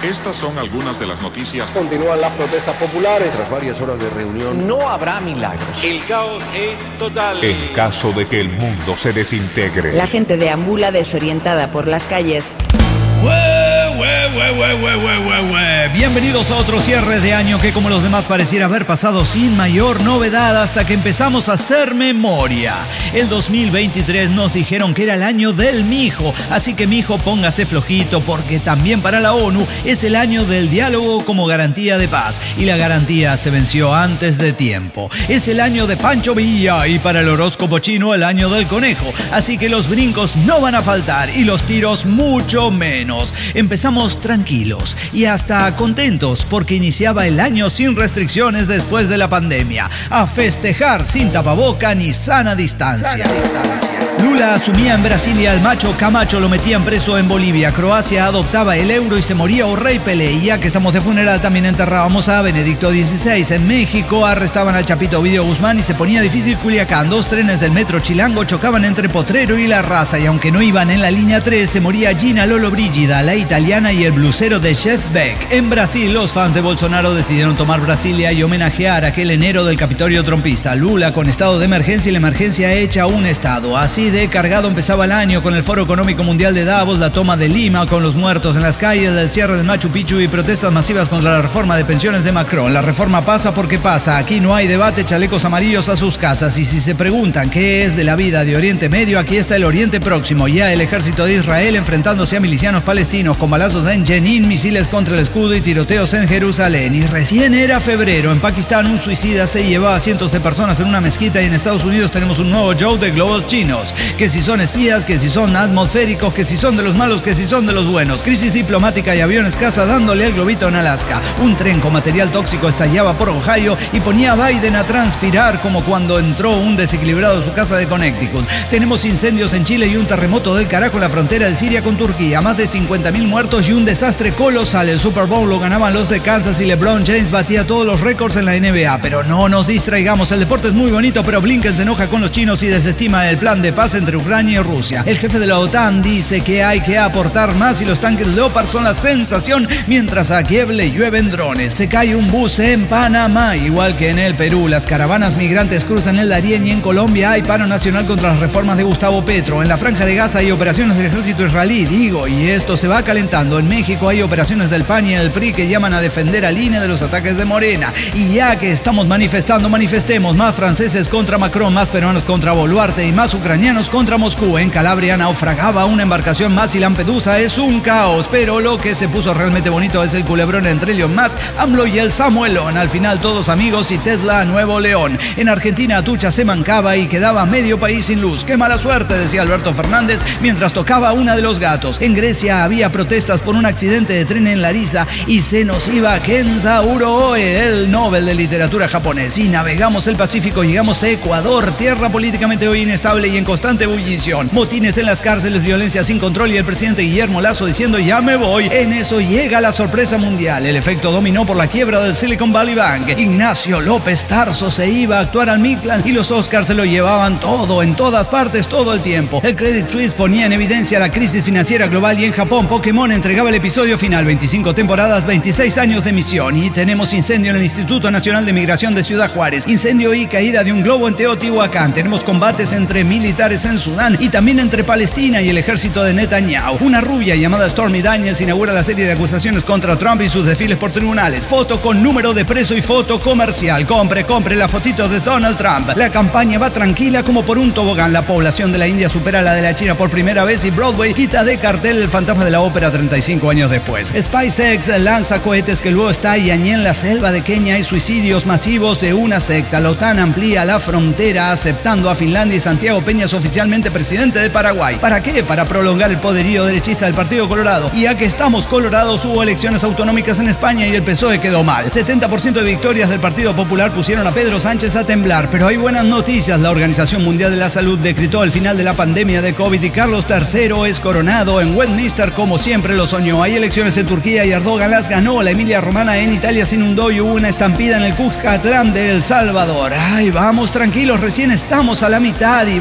Estas son algunas de las noticias. Continúan las protestas populares. Tras varias horas de reunión, no habrá milagros. El caos es total. En caso de que el mundo se desintegre. La gente deambula desorientada por las calles. Bienvenidos a otro cierre de año que, como los demás, pareciera haber pasado sin mayor novedad hasta que empezamos a hacer memoria. El 2023 nos dijeron que era el año del mijo, así que mijo, póngase flojito, porque también para la ONU es el año del diálogo como garantía de paz, y la garantía se venció antes de tiempo. Es el año de Pancho Villa, y para el horóscopo chino el año del conejo, así que los brincos no van a faltar y los tiros mucho menos. Empezamos tranquilos y hasta contentos porque iniciaba el año sin restricciones después de la pandemia. A festejar sin tapaboca ni sana distancia. Lula asumía en Brasilia al macho Camacho, lo metían preso en Bolivia. Croacia adoptaba el euro y se moría Rey Pelé. Y ya que estamos de funeral, también enterrábamos a Benedicto XVI. En México arrestaban al Chapito Ovidio Guzmán y se ponía difícil Culiacán. 2 trenes del metro Chilango chocaban entre Potrero y La Raza. Y aunque no iban en la línea 3, se moría Gina Lollobrigida, la italiana, y el blusero de Jeff Beck. En Brasil, los fans de Bolsonaro decidieron tomar Brasilia y homenajear aquel enero del Capitolio trompista. Lula con estado de emergencia y la emergencia hecha un estado. Así de cargado empezaba el año con el Foro Económico Mundial de Davos, la toma de Lima con los muertos en las calles, el cierre del Machu Picchu y protestas masivas contra la reforma de pensiones de Macron. La reforma pasa porque pasa. Aquí no hay debate, chalecos amarillos a sus casas. Y si se preguntan qué es de la vida de Oriente Medio, aquí está el Oriente Próximo. Ya el ejército de Israel enfrentándose a milicianos palestinos con balazos en Jenin, misiles contra el escudo y tiroteos en Jerusalén. Y recién era febrero. En Pakistán un suicida se llevaba a cientos de personas en una mezquita, y en Estados Unidos tenemos un nuevo show de globos chinos. Que si son espías, que si son atmosféricos, que si son de los malos, que si son de los buenos. Crisis diplomática y aviones caza dándole al globito en Alaska. Un tren con material tóxico estallaba por Ohio y ponía a Biden a transpirar como cuando entró un desequilibrado en su casa de Connecticut. Tenemos incendios en Chile y un terremoto del carajo en la frontera de Siria con Turquía. Más de 50.000 muertos y un desastre colosal. El Super Bowl lo ganaban los de Kansas y LeBron James batía todos los récords en la NBA. Pero no nos distraigamos, el deporte es muy bonito, pero Blinken se enoja con los chinos y desestima el plan de paz entre Ucrania y Rusia. El jefe de la OTAN dice que hay que aportar más y los tanques Leopard son la sensación, mientras a Kiev le llueven drones. Se cae un bus en Panamá, igual que en el Perú. Las caravanas migrantes cruzan el Darién y en Colombia hay paro nacional contra las reformas de Gustavo Petro. En la Franja de Gaza hay operaciones del ejército israelí, y esto se va calentando. En México hay operaciones del PAN y el PRI que llaman a defender al INE de los ataques de Morena. Y ya que estamos manifestando, manifestemos. Más franceses contra Macron, más peruanos contra Boluarte y más ucranianos contra Moscú. En Calabria naufragaba una embarcación más y Lampedusa es un caos. Pero lo que se puso realmente bonito es el culebrón entre Elon Musk, AMLO y el Samuelón. Al final todos amigos y Tesla a Nuevo León. En Argentina Atucha se mancaba y quedaba medio país sin luz. ¡Qué mala suerte!, decía Alberto Fernández mientras tocaba una de los gatos. En Grecia había protestas por un accidente de tren en Larisa y se nos iba Kenzaburo Oe, el Nobel de Literatura japonés. Y navegamos el Pacífico, llegamos a Ecuador, tierra políticamente hoy inestable y en constante ebullición. Motines en las cárceles, violencia sin control y el presidente Guillermo Lasso diciendo ya me voy. En eso llega la sorpresa mundial, el efecto dominó por la quiebra del Silicon Valley Bank. Ignacio López Tarso se iba a actuar al Midland y los Oscars se lo llevaban todo, en todas partes, todo el tiempo. El Credit Suisse ponía en evidencia la crisis financiera global y en Japón Pokémon entregaba el episodio final, 25 temporadas, 26 años de emisión. Y tenemos incendio en el Instituto Nacional de Migración de Ciudad Juárez, incendio y caída de un globo en Teotihuacán. Tenemos combates entre militares en Sudán y también entre Palestina y el ejército de Netanyahu. Una rubia llamada Stormy Daniels inaugura la serie de acusaciones contra Trump y sus desfiles por tribunales. Foto con número de preso y foto comercial. Compre la fotito de Donald Trump. La campaña va tranquila como por un tobogán. La población de la India supera a la de la China por primera vez y Broadway quita de cartel El fantasma de la ópera 35 años después. SpaceX lanza cohetes que luego estallan y en la selva de Kenia hay suicidios masivos de una secta. La OTAN amplía la frontera aceptando a Finlandia y Santiago Peña es oficialmente presidente de Paraguay. ¿Para qué? Para prolongar el poderío derechista del Partido Colorado. Y ya que estamos colorados, hubo elecciones autonómicas en España y el PSOE quedó mal. 70% de victorias del Partido Popular pusieron a Pedro Sánchez a temblar. Pero hay buenas noticias. La Organización Mundial de la Salud decretó el final de la pandemia de COVID y Carlos III es coronado en Westminster como siempre lo soñó. Hay elecciones en Turquía y Erdogan las ganó. La Emilia Romana en Italia se inundó y hubo una estampida en el Cuscatlán de El Salvador. Ay, vamos tranquilos, recién estamos a la mitad y vamos a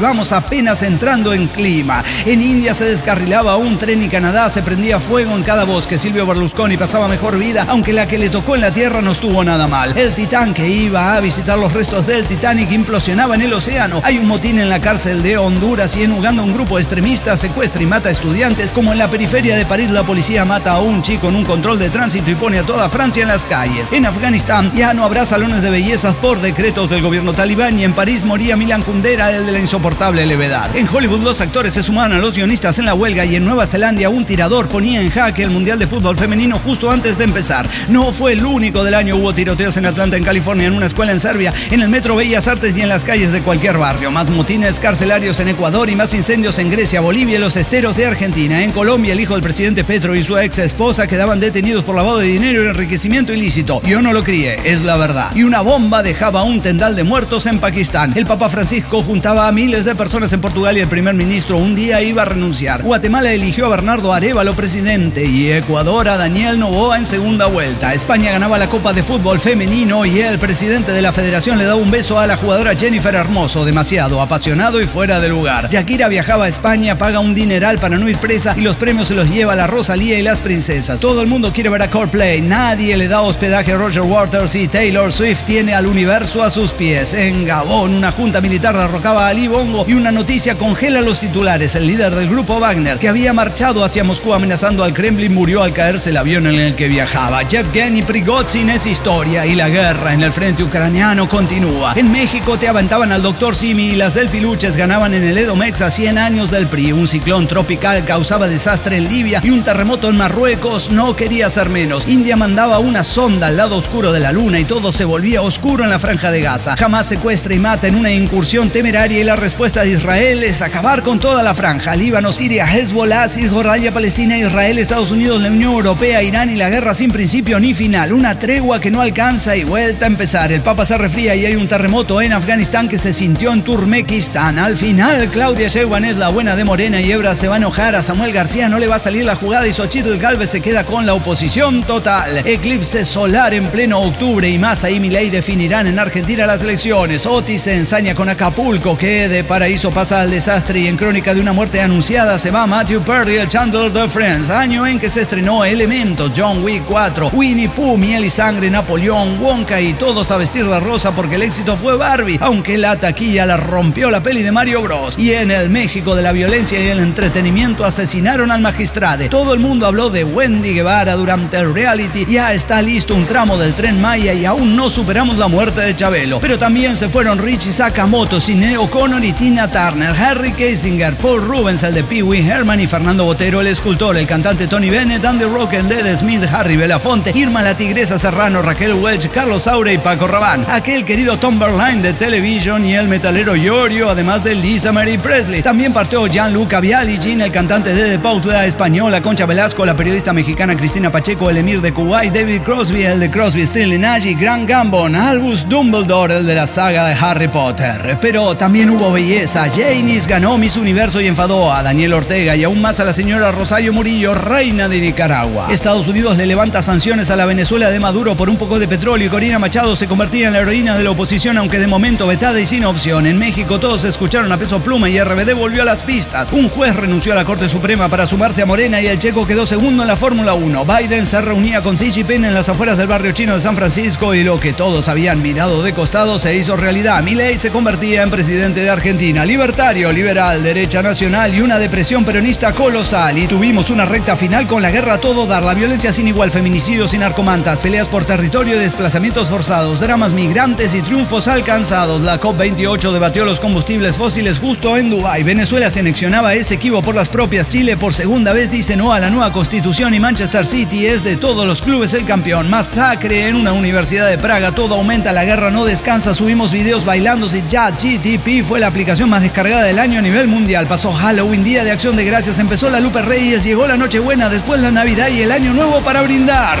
apenas entrando en clima. En India se descarrilaba un tren y Canadá se prendía fuego en cada bosque. Silvio Berlusconi pasaba mejor vida, aunque la que le tocó en la tierra no estuvo nada mal. El Titán, que iba a visitar los restos del Titanic, implosionaba en el océano. Hay un motín en la cárcel de Honduras y en Uganda un grupo extremista secuestra y mata a estudiantes. Como en la periferia de París, la policía mata a un chico en un control de tránsito y pone a toda Francia en las calles. En Afganistán ya no habrá salones de bellezas por decretos del gobierno talibán y en París moría Milan Kundera, el de la insoportable levedad. En Hollywood los actores se sumaban a los guionistas en la huelga y en Nueva Zelanda un tirador ponía en jaque el Mundial de Fútbol Femenino justo antes de empezar. No fue el único del año. Hubo tiroteos en Atlanta, en California, en una escuela en Serbia, en el Metro Bellas Artes y en las calles de cualquier barrio. Más motines carcelarios en Ecuador y más incendios en Grecia, Bolivia y los esteros de Argentina. En Colombia, el hijo del presidente Petro y su ex esposa quedaban detenidos por lavado de dinero y enriquecimiento ilícito. Yo no lo crié, es la verdad. Y una bomba dejaba un tendal de muertos en Pakistán. El Papa Francisco juntaba a miles de personas en Portugal y el primer ministro un día iba a renunciar. Guatemala eligió a Bernardo Arévalo presidente y Ecuador a Daniel Noboa en segunda vuelta. España ganaba la Copa de Fútbol Femenino y el presidente de la federación le daba un beso a la jugadora Jennifer Hermoso, demasiado apasionado y fuera de lugar. Shakira viajaba a España, paga un dineral para no ir presa y los premios se los lleva la Rosalía y las princesas. Todo el mundo quiere ver a Coldplay, nadie le da hospedaje a Roger Waters y Taylor Swift tiene al universo a sus pies. En Gabón, una junta militar derrocaba a Ali Bongo y una noticia congela los titulares. El líder del grupo Wagner, que había marchado hacia Moscú amenazando al Kremlin, murió al caerse el avión en el que viajaba. Yevgeny Prigozhin es historia y la guerra en el frente ucraniano continúa. En México te aventaban al Dr. Simi y las Delfiluches ganaban en el Edomex a 100 años del PRI. Un ciclón tropical causaba desastre en Libia y un terremoto en Marruecos no quería ser menos. India mandaba una sonda al lado oscuro de la luna y todo se volvía oscuro en la franja de Gaza. Hamas secuestra y mata en una incursión temeraria y la respuesta de Israel es acabar con toda la franja. Líbano, Siria, Hezbollah, Cisjordania, Palestina, Israel, Estados Unidos, la Unión Europea, Irán y la guerra sin principio ni final. Una tregua que no alcanza y vuelta a empezar. El Papa se resfría y hay un terremoto en Afganistán que se sintió en Turkmenistán. Al final, Claudia Sheinbaum es la buena de Morena y Ebra se va a enojar. A Samuel García no le va a salir la jugada y Xochitl Gálvez se queda con la oposición total. Eclipse solar en pleno octubre y Massa y Milei definirán en Argentina las elecciones. Otis se ensaña con Acapulco, que de paraíso pasa al desastre y en crónica de una muerte anunciada se va Matthew Perry, el Chandler de Friends. Año en que se estrenó Elementos, John Wick 4, Winnie Pooh, Miel y Sangre, Napoleón, Wonka y todos a vestir de rosa porque el éxito fue Barbie, aunque la taquilla la rompió la peli de Mario Bros. Y en el México de la violencia y el entretenimiento asesinaron al magistrado. Todo el mundo habló de Wendy Guevara durante el reality. Ya está listo un tramo del Tren Maya y aún no superamos la muerte de Chabelo. Pero también se fueron Richie Sakamoto, Sinéad O'Connor y Tina Turner, Harry Kissinger, Paul Rubens, el de Pee Wee Herman y Fernando Botero, el escultor, el cantante Tony Bennett, Andy Rock, el de Smith, Harry Belafonte, Irma la Tigresa Serrano, Raquel Welch, Carlos Saura y Paco Rabanne, aquel querido Tom Verlaine de Television y el metalero Yorio, además de Lisa Marie Presley. También partió Gianluca Vialli, el cantante de The Pogues, la española Concha Velasco, la periodista mexicana Cristina Pacheco, el emir de Kuwait, David Crosby, el de Crosby, Still y Nash y Grant Gambon, Albus Dumbledore, el de la saga de Harry Potter. Pero también hubo belleza. Janice ganó Miss Universo y enfadó a Daniel Ortega y aún más a la señora Rosario Murillo, reina de Nicaragua. Estados Unidos le levanta sanciones a la Venezuela de Maduro por un poco de petróleo y Corina Machado se convertía en la heroína de la oposición, aunque de momento vetada y sin opción. En México todos escucharon a Peso Pluma y RBD volvió a las pistas. Un juez renunció a la Corte Suprema para sumarse a Morena y el checo quedó segundo en la Fórmula 1. Biden se reunía con Xi Jinping en las afueras del barrio chino de San Francisco y lo que todos habían mirado de costado se hizo realidad. Milei se convertía en presidente de Argentina. Libertario, liberal, derecha nacional y una depresión peronista colosal. Y tuvimos una recta final con la guerra a todo dar, la violencia sin igual, feminicidios y narcomantas, peleas por territorio y desplazamientos forzados, dramas migrantes y triunfos alcanzados. La COP28 debatió los combustibles fósiles justo en Dubái. Venezuela se anexionaba Esequibo por las propias. Chile por segunda vez dice no a la nueva constitución y Manchester City es de todos los clubes el campeón. Masacre en una universidad de Praga, todo aumenta, la guerra no descansa. Subimos videos bailando y ChatGPT fue la aplicación más descargada del año a nivel mundial. Pasó Halloween, Día de Acción de Gracias, empezó la Lupe Reyes, llegó la Nochebuena, después la Navidad y el Año Nuevo para brindar.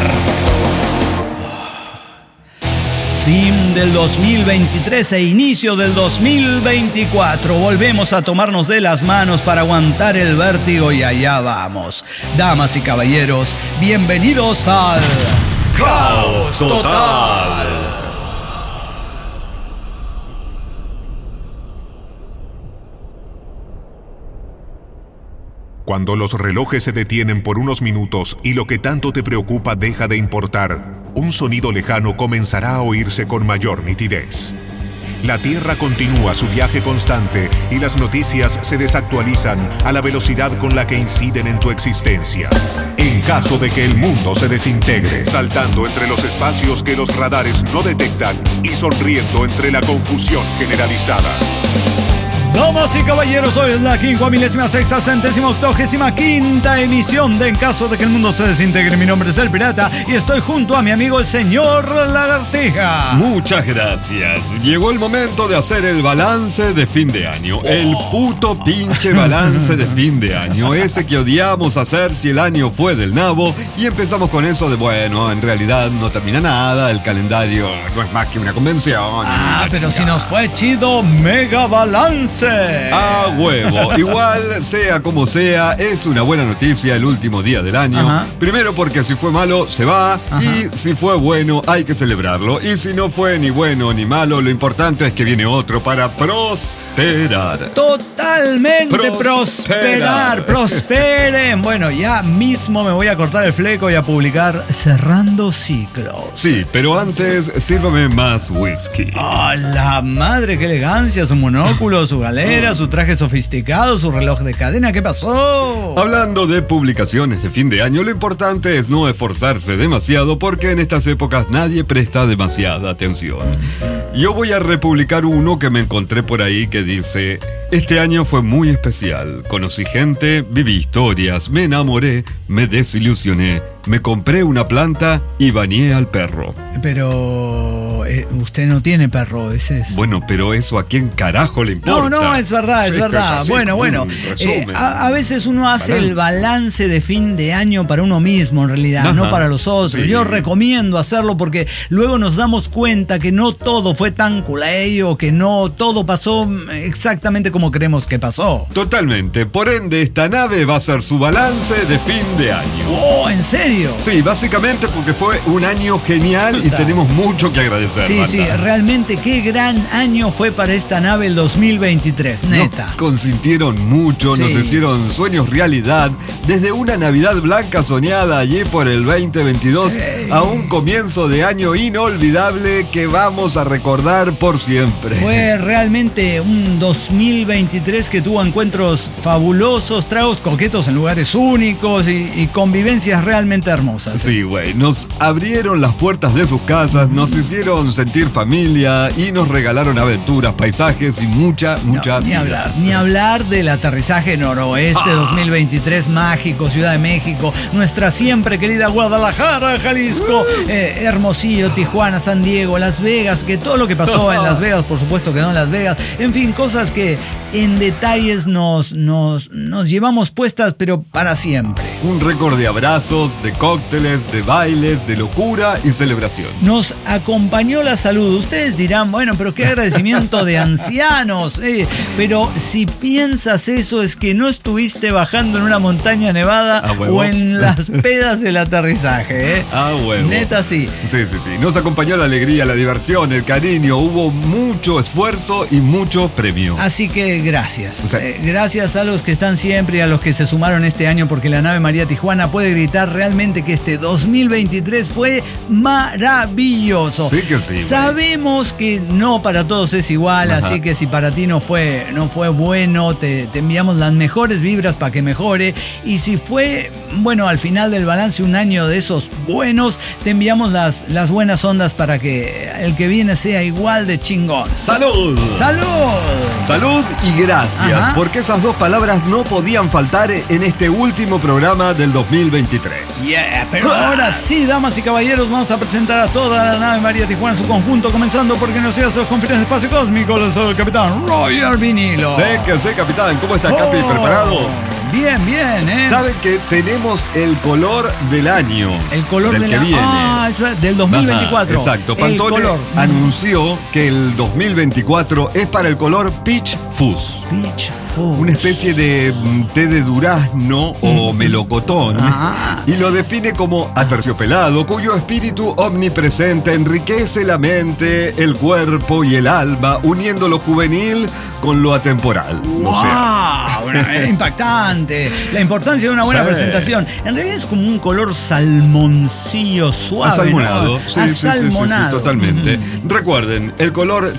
Fin del 2023 e inicio del 2024. Volvemos a tomarnos de las manos para aguantar el vértigo y allá vamos. Damas y caballeros, bienvenidos al Caos Total. Cuando los relojes se detienen por unos minutos y lo que tanto te preocupa deja de importar, un sonido lejano comenzará a oírse con mayor nitidez. La Tierra continúa su viaje constante y las noticias se desactualizan a la velocidad con la que inciden en tu existencia. En caso de que el mundo se desintegre, saltando entre los espacios que los radares no detectan y sonriendo entre la confusión generalizada. Damas y caballeros, hoy es la 56ª emisión de En caso de que el mundo se desintegre. Mi nombre es El Pirata y estoy junto a mi amigo el señor Lagartija. Muchas gracias. Llegó el momento de hacer el balance de fin de año. El puto pinche balance de fin de año. Ese que odiamos hacer si el año fue del nabo. Y empezamos con eso de, bueno, en realidad no termina nada. El calendario no es más que una convención. Pero si nos fue chido, mega balance. A huevo. Igual, sea como sea, es una buena noticia el último día del año. Ajá. Primero porque si fue malo, se va. Ajá. Y si fue bueno, hay que celebrarlo. Y si no fue ni bueno ni malo, lo importante es que viene otro para prosperar. Totalmente prosperar. Prosperen. Bueno, ya mismo me voy a cortar el fleco y a publicar Cerrando Ciclos. Sí, pero antes, sírvame más whisky. ¡Oh, la madre! ¡Qué elegancia! Su monóculo, su galera, su traje sofisticado, su reloj de cadena. ¿Qué pasó? Hablando de publicaciones de fin de año, lo importante es no esforzarse demasiado porque en estas épocas nadie presta demasiada atención. Yo voy a republicar uno que me encontré por ahí que dice: este año fue muy especial. Conocí gente, viví historias, me enamoré, me desilusioné, me compré una planta y bañé al perro. Pero usted no tiene perro, ese es... Bueno, pero eso a quién carajo le importa. No, es verdad, es verdad. Así, bueno. A veces uno hace el balance de fin de año para uno mismo, en realidad, ajá, no para los otros. Sí. Yo recomiendo hacerlo porque luego nos damos cuenta que no todo fue tan culé o que no todo pasó exactamente como creemos que pasó. Totalmente. Por ende, esta nave va a ser su balance de fin de año. Oh, ¿en serio? Sí, básicamente porque fue un año genial y tenemos mucho que agradecer. Sí, banda. Sí, realmente qué gran año fue para esta nave el 2023, neta. Nos consintieron mucho, sí. Nos hicieron sueños realidad, desde una Navidad blanca soñada allí por el 2022 sí. A un comienzo de año inolvidable que vamos a recordar por siempre. Fue realmente un 2023 que tuvo encuentros fabulosos, tragos coquetos en lugares únicos y convivencias realmente hermosas. Sí, güey, nos abrieron las puertas de sus casas, nos hicieron sentir familia y nos regalaron aventuras, paisajes y mucha ni hablar del aterrizaje noroeste 2023 mágico, Ciudad de México, nuestra siempre querida Guadalajara, Jalisco, Hermosillo, Tijuana, San Diego, Las Vegas, que todo lo que pasó en Las Vegas, por supuesto, quedó en Las Vegas. En fin, cosas que en detalles nos llevamos puestas, pero para siempre. Un récord de abrazos, de cócteles, de bailes, de locura y celebración. Nos acompañó la salud. Ustedes dirán, bueno, pero qué agradecimiento de ancianos. Pero si piensas eso, es que no estuviste bajando en una montaña nevada o en las pedas del aterrizaje. Huevo. Neta, sí. Sí. Nos acompañó la alegría, la diversión, el cariño. Hubo mucho esfuerzo y mucho premio. Así que gracias. Sí. Gracias a los que están siempre y a los que se sumaron este año, porque la nave María Tijuana puede gritar realmente que este 2023 fue maravilloso. Sí que sí. Sabemos que no para todos es igual, ajá. Así que si para ti no fue bueno, te enviamos las mejores vibras para que mejore. Y si fue, bueno, al final del balance un año de esos buenos, te enviamos las buenas ondas para que el que viene sea igual de chingón. ¡Salud! ¡Salud! Salud y gracias, ajá. Porque esas dos palabras no podían faltar en este último programa del 2023. Pero ahora sí, damas y caballeros, vamos a presentar a toda la nave María Tijuana en su conjunto, comenzando porque nos llega a los confines del espacio cósmico, el capitán Roger Vinilo. Sé, capitán. ¿Cómo está, Capi? ¿Preparado? Bien, ¿Saben que tenemos el color del año? El color del que viene. Eso es del 2024. Ajá, exacto. Pantone anunció que el 2024 es para el color Peach Fuzz. Peach Fuzz. Una especie de té de durazno o melocotón. Y lo define como aterciopelado, cuyo espíritu omnipresente enriquece la mente, el cuerpo y el alma, uniendo lo juvenil con lo atemporal. ¡Wow! Impactante. importante. La importancia de una buena presentación. En realidad es como un color salmoncillo suave. Asalmonado. ¿no? Sí, Asalmonado. sí, totalmente. Recuerden, el color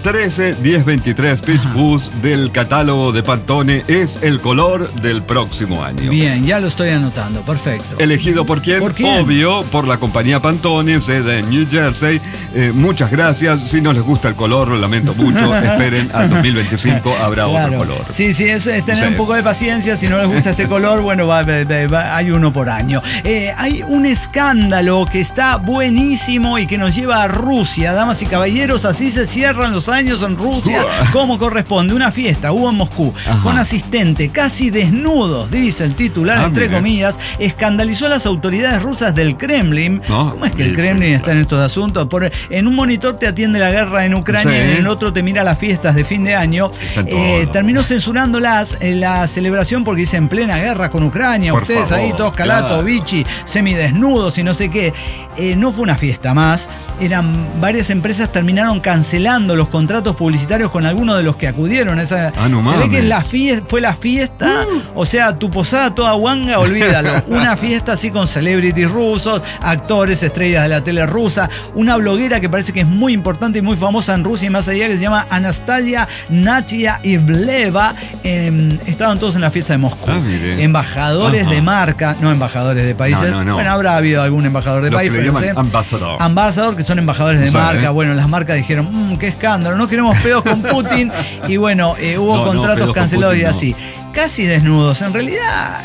131023 Peach Fuzz del catálogo de Pantone es el color del próximo año. Bien, ya lo estoy anotando. Perfecto. ¿Elegido por quién? ¿Por quién? Obvio, por la compañía Pantone, sede en New Jersey. Muchas gracias. Si no les gusta el color, lo lamento mucho. Esperen al 2025, habrá otro color. Sí, eso es tener un poco de paciencia. Si no les gusta este color, bueno, hay uno por año. Hay un escándalo que está buenísimo y que nos lleva a Rusia. Damas y caballeros, así se cierran los años en Rusia, como corresponde. Una fiesta hubo en Moscú. Ajá. Con asistente casi desnudos, dice el titular, entre comillas, escandalizó a las autoridades rusas del Kremlin. ¿No? ¿Cómo es que el Kremlin está en estos asuntos? En un monitor te atiende la guerra en Ucrania y en el otro te mira las fiestas de fin de año. Terminó censurando la celebración porque dice en plena guerra con Ucrania. Por ustedes favor, ahí todos calato, bichi, semidesnudos y no sé qué. No fue una fiesta más. Varias empresas terminaron cancelando los contratos publicitarios con algunos de los que acudieron. Se ve que fue la fiesta, o sea, tu posada toda guanga, olvídalo. Una fiesta así con celebrities rusos, actores, estrellas de la tele rusa, una bloguera que parece que es muy importante y muy famosa en Rusia y más allá, que se llama Anastasia Nachyaevleva. Estaban todos en la fiesta de Moscú. Embajadores de marca, no embajadores de países. No. Bueno, habrá habido algún embajador de país, pero Ambassador, que son embajadores de marca. Bueno, las marcas dijeron, qué escándalo, no queremos pedos con Putin. Y bueno, hubo contratos cancelados y así. Casi desnudos. En realidad,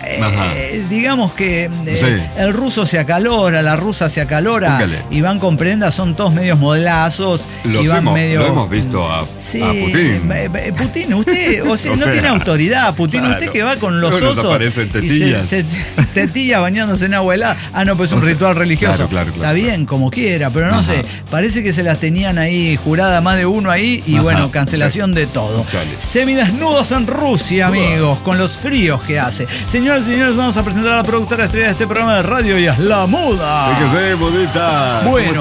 digamos que el ruso se acalora, la rusa se acalora. Y van con prendas, son todos medios modelazos. Lo hemos visto a Putin. Putin, usted, no tiene autoridad. Putin, usted que va con los osos. Aparecen tetillas. Tetillas bañándose en agua helada. No, pues es un ritual religioso. Claro. Está bien, como quiera, pero no sé. Parece que se las tenían ahí jurada más de uno ahí. Y bueno, cancelación de todo. Semidesnudos en Rusia, amigos, con los fríos que hace. Señoras y señores, vamos a presentar a la productora estrella de este programa de radio y es la Muda. Sí, Mudita. Bueno,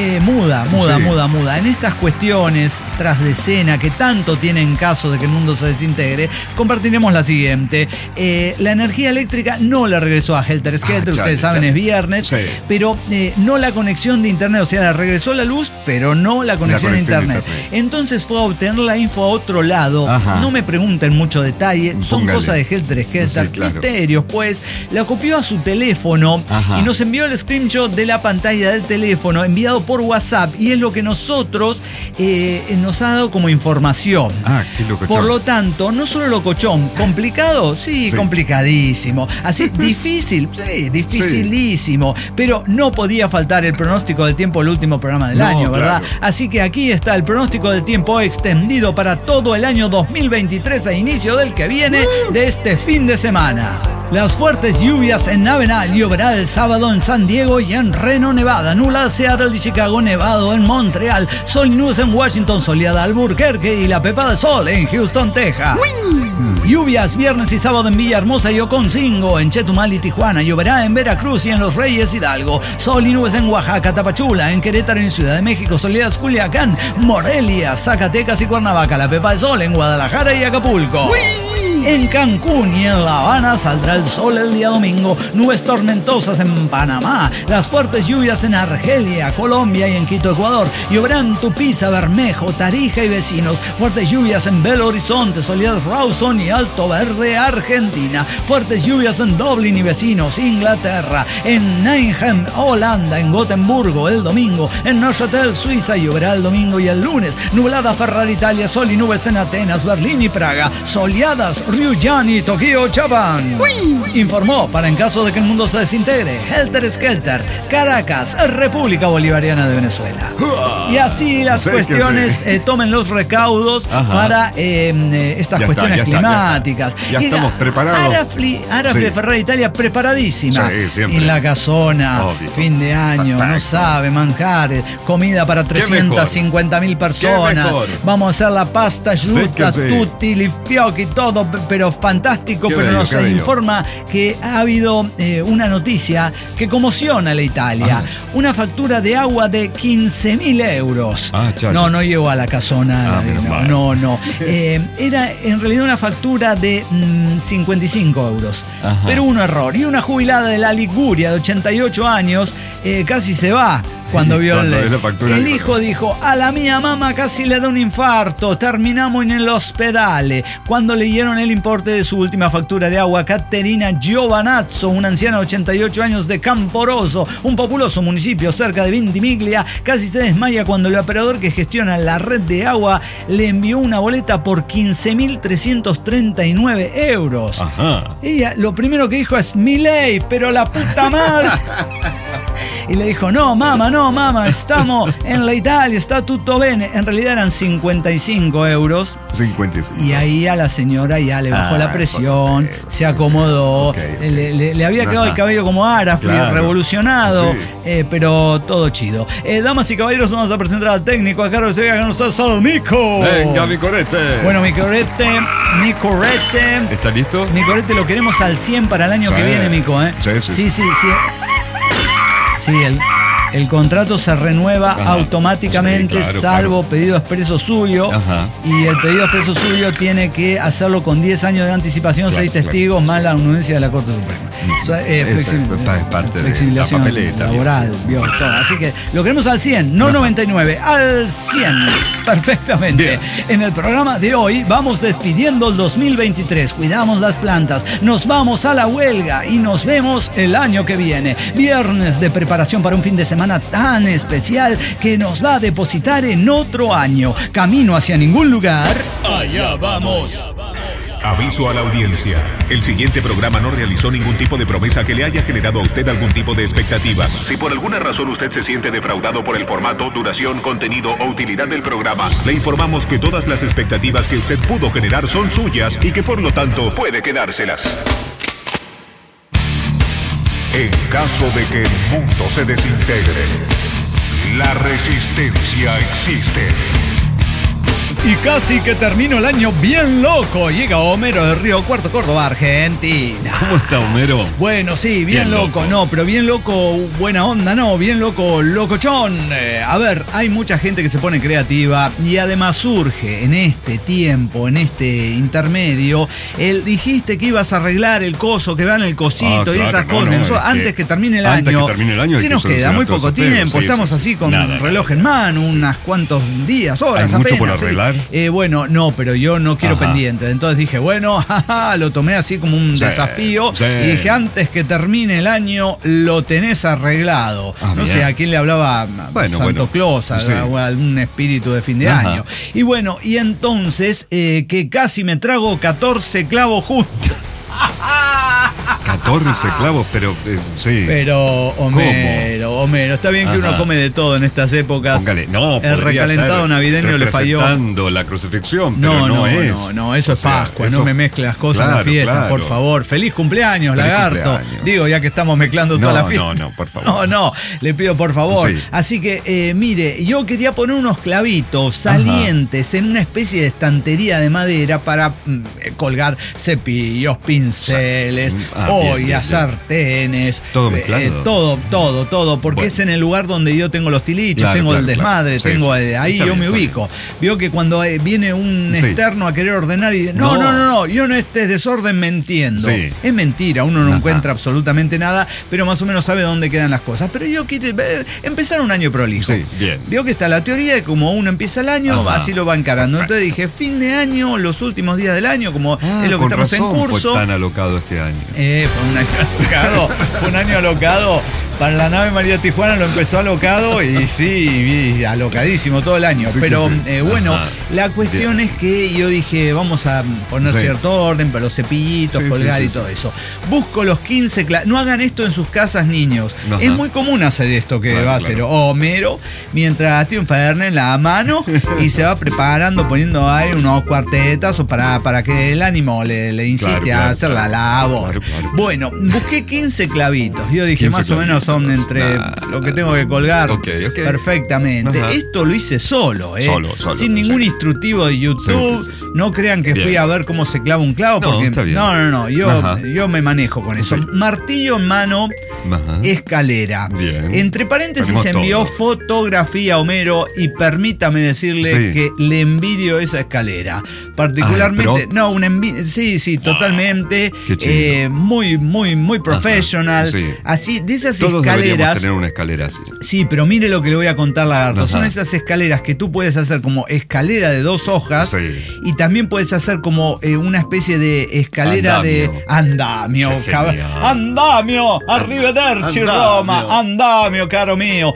Muda. En estas cuestiones tras de escena que tanto tienen caso de que el mundo se desintegre, compartiremos la siguiente. La energía eléctrica no la regresó a Helter Skelter, ustedes saben, es viernes, pero no la conexión de internet, o sea, regresó la luz, pero no la conexión de internet. Entonces fue a obtener la info a otro lado. No me pregunten mucho detalle, son cosas de Helter Skelter, misterios, pues. La copió a su teléfono y nos envió el screenshot de la pantalla del teléfono enviado por WhatsApp, y es lo que nosotros nos ha dado como información. Qué locochón. Por lo tanto, no solo locochón, complicado, sí, complicadísimo. Así, difícil, sí, dificilísimo. Pero no podía faltar el pronóstico del tiempo, el último programa del año, ¿verdad? Así que aquí está el pronóstico del tiempo extendido para todo el año 2023 a inicio del que viene de este fin de semana. Las fuertes lluvias en Navenal, lloverá el sábado en San Diego y en Reno, Nevada. Nublada Seattle y Chicago, nevado en Montreal. Sol y nubes en Washington, soleada Albuquerque y la pepa de sol en Houston, Texas. Lluvias viernes y sábado en Villahermosa y Oconcingo, en Chetumal y Tijuana. Lloverá en Veracruz y en Los Reyes, Hidalgo. Sol y nubes en Oaxaca, Tapachula, en Querétaro y Ciudad de México. Soleadas Culiacán, Morelia, Zacatecas y Cuernavaca. La pepa de sol en Guadalajara y Acapulco. En Cancún y en La Habana saldrá el sol el día domingo. Nubes tormentosas en Panamá. Las fuertes lluvias en Argelia, Colombia y en Quito, Ecuador. Lloverá en Tupiza, Bermejo, Tarija y vecinos. Fuertes lluvias en Belo Horizonte, Soledad, Rawson y Alto Verde, Argentina. Fuertes lluvias en Dublín y vecinos, Inglaterra. En Nijmegen, Holanda, en Gotemburgo el domingo. En Neuchâtel, Suiza, lloverá el domingo y el lunes. Nublada Ferrari, Italia, sol y nubes en Atenas, Berlín y Praga. Soleadas Ryuján y Tokio, Japón. Informó, para en caso de que el mundo se desintegre, Helter Skelter, Caracas, República Bolivariana de Venezuela. Y así las cuestiones tomen los recaudos para estas cuestiones climáticas. Ya estamos preparados. Arafli Ferrari, Italia, preparadísima. En la casona, fin de año, no sabe, manjares, comida para 350.000 personas. Vamos a hacer la pasta, yuca, tutti, li fiocchi, todo pero fantástico, Qué pero bello, nos qué bello. informa que ha habido una noticia que conmociona a la Italia. Una factura de agua de 15.000 euros. No llegó a la casona. No. Era en realidad una factura de 55 euros. Ajá. Pero un error. Y una jubilada de la Liguria de 88 años casi se va. Cuando vio el hijo dijo, a la mía mamá casi le da un infarto, terminamos en el hospital. Cuando leyeron el importe de su última factura de agua, Caterina Giovanazzo, una anciana de 88 años de Camporoso, un populoso municipio cerca de Ventimiglia, casi se desmaya cuando el operador que gestiona la red de agua le envió una boleta por 15.339 euros. Ajá. Ella lo primero que dijo es, Milei, pero la puta madre. Y le dijo, no, mamá, estamos en la Italia, está tutto bene. En realidad eran 55 euros. 55. Y ahí a la señora ya le bajó la presión, se acomodó, le había quedado el cabello como Arafli, revolucionado, pero todo chido. Damas y caballeros, vamos a presentar al técnico, a Carlos Sevilla, que nos está solo Nico. Venga, mi corete. Bueno, mi corete. ¿Está listo? Mi corete lo queremos al 100 para el año que viene, Mico, ¿eh? Sí. Sí, el contrato se renueva automáticamente, salvo pedido expreso suyo. Ajá. Y el pedido expreso suyo tiene que hacerlo con 10 años de anticipación, 6 testigos, más la anuencia de la Corte Suprema. O sea, es parte flexibilización de la papeleta, laboral, todo. Así que lo queremos al 100, no 99, al 100. Perfectamente. Bien. En el programa de hoy vamos despidiendo el 2023. Cuidamos las plantas, nos vamos a la huelga y nos vemos el año que viene. Viernes de preparación para un fin de semana tan especial que nos va a depositar en otro año. Camino hacia ningún lugar. Allá vamos. Aviso a la audiencia. El siguiente programa no realizó ningún tipo de promesa que le haya generado a usted algún tipo de expectativa. Si por alguna razón usted se siente defraudado por el formato, duración, contenido o utilidad del programa, le informamos que todas las expectativas que usted pudo generar son suyas y que por lo tanto puede quedárselas. En caso de que el mundo se desintegre, la resistencia existe. Y casi que termino el año bien loco. Llega Homero de Río Cuarto, Córdoba, Argentina. ¿Cómo está, Homero? Bueno, sí, bien loco. No, pero bien loco, buena onda, no, bien loco, locochón. A ver, hay mucha gente que se pone creativa y además surge en este tiempo, en este intermedio, dijiste que ibas a arreglar el coso, que van el cosito y esas cosas. Antes que termine el año. ¿Qué nos queda? Muy poco tiempo. Estamos así con reloj en mano, unos cuantos días, horas. ¿Hay mucho apenas, por arreglar? Bueno, no, pero yo no quiero pendiente. Entonces dije, bueno, lo tomé así como un desafío. Y dije, antes que termine el año, lo tenés arreglado. No sé a quién le hablaba, Santo Claus, o algún espíritu de fin de año. Y bueno, y entonces, que casi me trago 14 clavos juntos. 14 clavos, pero sí. Pero, Homero, está bien que uno come de todo en estas épocas. Póngale, el recalentado navideño le falló. Representando la crucifixión, pero no, eso es Pascua, eso, no me mezcle las cosas en la fiesta, por favor. Feliz cumpleaños, lagarto. Cumpleaños. Digo, ya que estamos mezclando toda la fiesta. No, por favor. No, le pido por favor. Sí. Así que, mire, yo quería poner unos clavitos salientes en una especie de estantería de madera para colgar cepillos, pinceles, ollas, sartenes, todo mezclado. Todo, porque es en el lugar donde yo tengo los tilichos, tengo el desmadre, tengo ahí yo me ubico. Veo que cuando viene un externo a querer ordenar y no, yo no esté desorden, me entiendo. Sí. Es mentira, uno no encuentra absolutamente nada, pero más o menos sabe dónde quedan las cosas. Pero yo quiero empezar un año prolijo. Sí, bien. Veo que está la teoría de cómo uno empieza el año, así lo va encarando. Perfecto. Entonces dije, fin de año, los últimos días del año, como es lo que estamos en curso. Fue tan alocado este año. Fue un año alocado. Para la nave María Tijuana lo empezó alocado y sí, alocadísimo todo el año. Sí, pero bueno, la cuestión es que yo dije, vamos a poner cierto orden para los cepillitos, colgar y todo eso. Busco los 15 no hagan esto en sus casas, niños. Es muy común hacer esto que va a hacer Homero, mientras tiene un Fernet en la mano y se va preparando, poniendo ahí unos cuartetas para que el ánimo le incite a hacer la labor. Bueno, busqué 15 clavitos. Yo dije, más o menos son entre lo que tengo que colgar perfectamente. Ajá. Esto lo hice solo, Solo, sin ningún instructivo de YouTube. Sí. No crean que Bien. fui a ver cómo se clava un clavo, No, porque está bien. no, yo me manejo con eso. Sí. Martillo en mano, Ajá. escalera. Bien. Entre paréntesis Tenemos envió todo. fotografía a Homero y permítame decirle Sí. que le envidio esa escalera. Particularmente, sí, totalmente. Qué chido. Muy professional. Sí. Así, de esas Todos deberíamos escaleras. tener una escalera así. Sí, pero mire lo que le voy a contar, Lagarto. Ajá. Son esas escaleras que tú puedes hacer como escalera de 2 hojas. Sí. Y también puedes hacer como una especie de escalera Andamio. de andamio. Qué genial. Andamio, arrivederci Andamio. Roma, andamio, caro mío.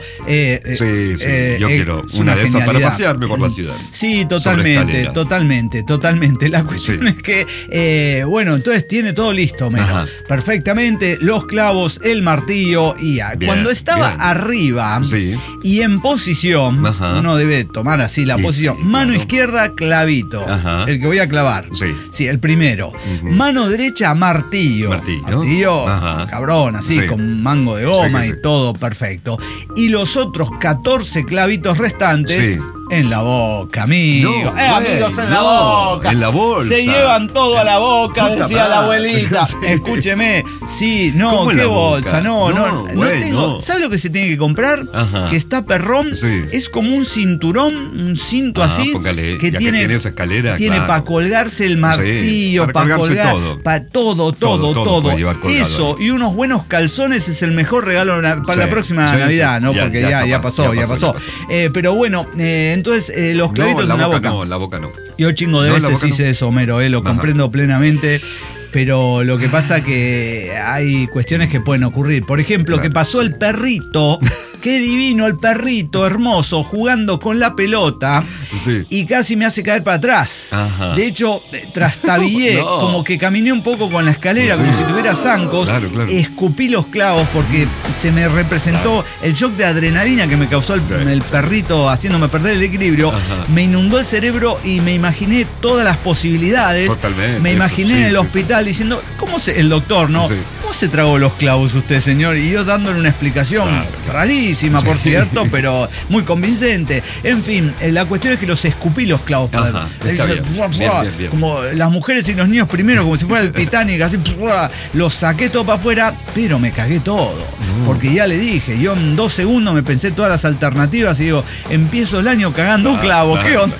Sí. Yo quiero es una de esas para genialidad. pasearme por la ciudad. Sí, Sobre totalmente. escaleras. La cuestión Sí. es que, entonces tiene todo listo, Homero. Ajá. Perfectamente, los clavos, el martillo y Bien, cuando estaba bien. arriba Sí. y en posición, Ajá. uno debe tomar así la Y posición. sí, Mano claro. izquierda, clavito. Ajá. El que voy a clavar. Sí. El primero. Ujú. Mano derecha, martillo. Martillo. Ajá. Cabrón, así, Sí. con mango de goma Sí, y sí. todo perfecto. Y los otros 14 clavitos restantes Sí. en la boca, amigo. No, amigos, en la no, boca. en la bolsa. Se llevan todo a la boca, Puta decía la madre. abuelita. Sí. Escúcheme. Sí, no, ¿Cómo en qué la bolsa. boca? No No, bueno. tengo. ¿Sabe lo que se tiene que comprar? Ajá. Que está perrón. Sí. Es como un cinturón, un cinto así. Póngale, que ya tiene, que tiene esa escalera, tiene claro. para colgarse el martillo, para para colgarse colgar. todo. Para todo. Todo puede llevar colgado Eso, ahí. y unos buenos calzones es el mejor regalo para la Sí. próxima Sí, Navidad, sí, ¿no? ya, Porque ya ya está, pasó. ya pasó. Pero bueno, entonces los clavitos No, en la boca. No, en la boca no. Yo chingo de No, en la veces boca hice no. eso, Homero, lo Ajá. comprendo plenamente. Pero lo que pasa que hay cuestiones que pueden ocurrir. Por ejemplo, Claro, que pasó sí. el perrito, qué divino el perrito, hermoso, jugando con la pelota Sí. y casi me hace caer para atrás. Ajá. De hecho, trastabillé, No. como que caminé un poco con la escalera, Sí. como si tuviera zancos. Claro. Escupí los clavos porque se me representó el shock de adrenalina que me causó el perrito haciéndome perder el equilibrio. Ajá. Me inundó el cerebro y me imaginé todas las posibilidades. Totalmente, Me imaginé eso, sí, en el sí, hospital diciendo, el doctor, ¿no? Sí. ¿Cómo se tragó los clavos usted, señor? Y yo dándole una explicación Claro. rarísima, por Sí. cierto, pero muy convincente. En fin, la cuestión es que los escupí los clavos. Ajá, está bien. Bien. Como las mujeres y los niños primero, como si fuera el Titanic, así, los saqué todo para afuera, pero me cagué todo. Porque ya le dije, yo en 2 segundos me pensé todas las alternativas y digo, empiezo el año cagando un clavo, ¿qué onda?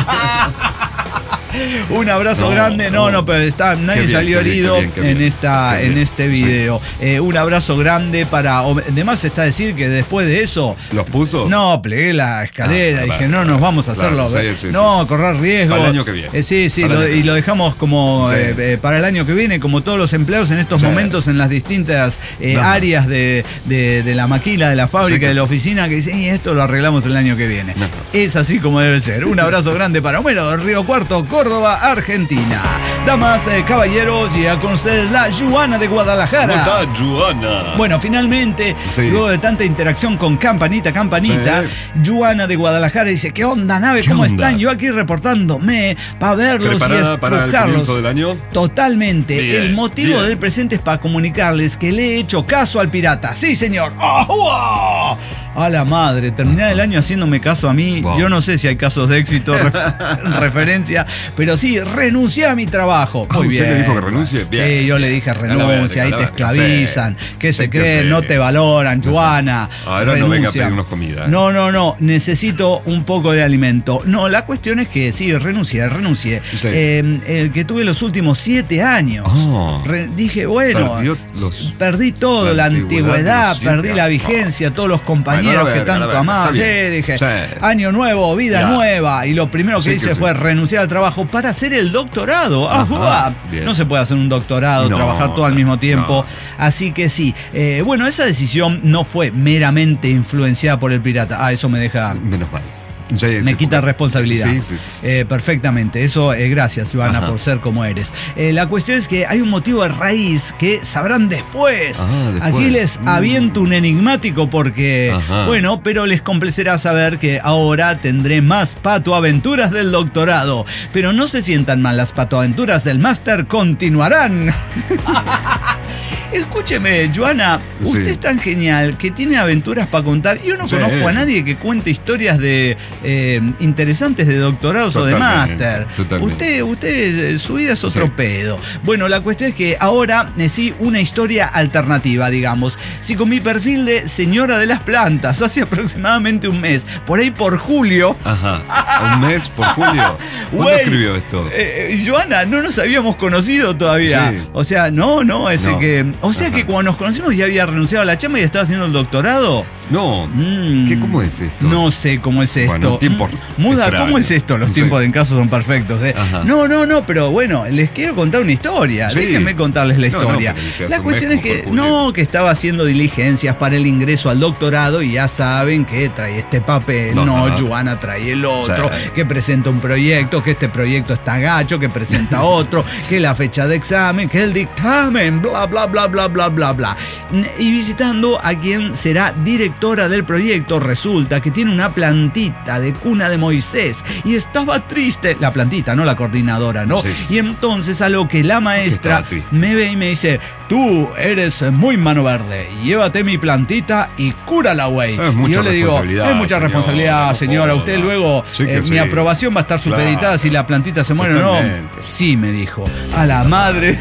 Un abrazo grande, pero nadie Qué bien, salió qué bien, herido qué bien, qué bien. en Qué bien. este video. Un abrazo grande para. Además está decir que después de eso. ¿Los puso? No, plegué la escalera, dije, claro, no nos vamos a claro, hacerlo. sí, Correr riesgo. Para el año que viene. Sí, Para el año que y viene. lo dejamos como Sí. para el año que viene, como todos los empleados en estos Sí. momentos en las distintas Ajá. áreas de la maquila, de la fábrica, Sí, de la sí. oficina, que dicen, y esto lo arreglamos el año que viene. Ajá. Es así como debe ser. Un abrazo grande para Homero de Río Cuarto, Córdoba, Argentina. Damas, caballeros, y con ustedes la Joana de Guadalajara. ¿Cómo está, Joana? Bueno, finalmente, Sí. luego de tanta interacción con Campanita, Joana de Guadalajara dice, ¿qué onda, nave? ¿Qué ¿Cómo onda? están? Yo aquí reportándome para verlos y ¿Preparada para el estrujarlos. comienzo del año? Totalmente. Bien, El motivo bien. del presente es para comunicarles que le he hecho caso al pirata. Sí, señor. ¡Ah! A la madre, terminar el año haciéndome caso a mí. Wow. Yo no sé si hay casos de éxito en referencia, pero sí, renuncié a mi trabajo. Muy ¿Usted bien. le dijo que renuncie? Bien. Sí, yo le dije renuncia, ahí te esclavizan. ¿Qué se creen? No te valoran, Joana. Ahora no venga a Renuncia. pedirnos comida. No, necesito un poco de alimento. No, la cuestión es que sí, renuncié. Sí. El que tuve los últimos 7 años. Oh. Dije, bueno, perdí todo, la antigüedad, perdí la vigencia, todos los compañeros Bueno, que tanto amaba. Sí, dije, año nuevo, vida Ya. nueva. Y lo primero que Sí, hice que sí. fue renunciar al trabajo para hacer el doctorado. Ajá, bien. No se puede hacer un doctorado, No, trabajar todo al mismo tiempo. no. Así que sí. Bueno, esa decisión no fue meramente influenciada por el pirata. Eso me deja. Menos mal. Me quita responsabilidad. Sí. Perfectamente. Eso, gracias, Joana, Ajá. por ser como eres. La cuestión es que hay un motivo de raíz que sabrán después. Después. Aquí les aviento un enigmático porque, Ajá. bueno, pero les complacerá saber que ahora tendré más patoaventuras del doctorado. Pero no se sientan mal, las patoaventuras del máster continuarán. Escúcheme, Joana, usted Sí. es tan genial que tiene aventuras para contar. Yo no Sí. conozco a nadie que cuente historias de interesantes de doctorados o de Totalmente, máster. totalmente. Usted, su vida es otro Sí. pedo. Bueno, la cuestión es que ahora sí, una historia alternativa, digamos. Si con mi perfil de señora de las plantas, hace aproximadamente un mes, por ahí por julio. Ajá. Un mes por julio. ¿Cuándo Güey, escribió esto? Joana, no nos habíamos conocido todavía. Sí. O sea, no, No. que. O sea que cuando nos conocimos ya había renunciado a la chamba y estaba haciendo el doctorado. No. ¿Cómo es esto? No sé cómo es esto. Bueno, tiempos Muda, extraños. ¿cómo es esto? Los Sí. tiempos en caso son perfectos. Ajá. No, pero bueno, les quiero contar una historia. Sí. Déjenme contarles la No, historia. pero dice, hace La un cuestión mes es que, como por julio. que estaba haciendo diligencias para el ingreso al doctorado y ya saben que trae este papel, no, Ajá. Joana trae el otro, Sí. que presenta un proyecto, que este proyecto está gacho, que presenta otro, que la fecha de examen, que el dictamen, bla, bla, bla, bla, bla, bla, bla. Y visitando a quien será directora del proyecto, resulta que tiene una plantita de cuna de Moisés y estaba triste, la plantita, no la coordinadora, ¿no? Sí, sí. Y entonces a lo que la maestra Estaba triste. me ve y me dice, tú eres muy mano verde, llévate mi plantita y cúrala, güey. Es mucha Y yo le digo, responsabilidad, es mucha señora, responsabilidad, no señora, joda. usted luego, Sí que mi sí. aprobación va a estar supeditada Claro. si la plantita se muere o no. Totalmente. Sí, me dijo, a la madre.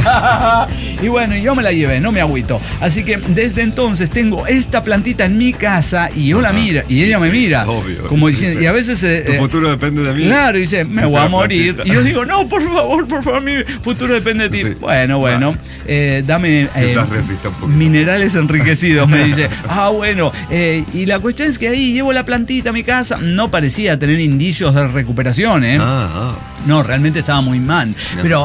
Y bueno, yo me la llevé, no me agüito. Así que desde entonces tengo esta plantita en mi casa y yo la Ajá. miro y ella me Sí, mira. obvio. Como Sí, diciendo, sí. y a veces Tu futuro depende de mí. claro, dice, me Dice voy a la morir. plantita. Y yo digo, no, por favor, mi futuro depende de ti. Sí. Bueno, dame Quizás resista un poquito. minerales enriquecidos, me dice. Bueno, y la cuestión es que ahí llevo la plantita a mi casa. No parecía tener indicios de recuperación, ¿eh? No, realmente estaba muy mal. Pero,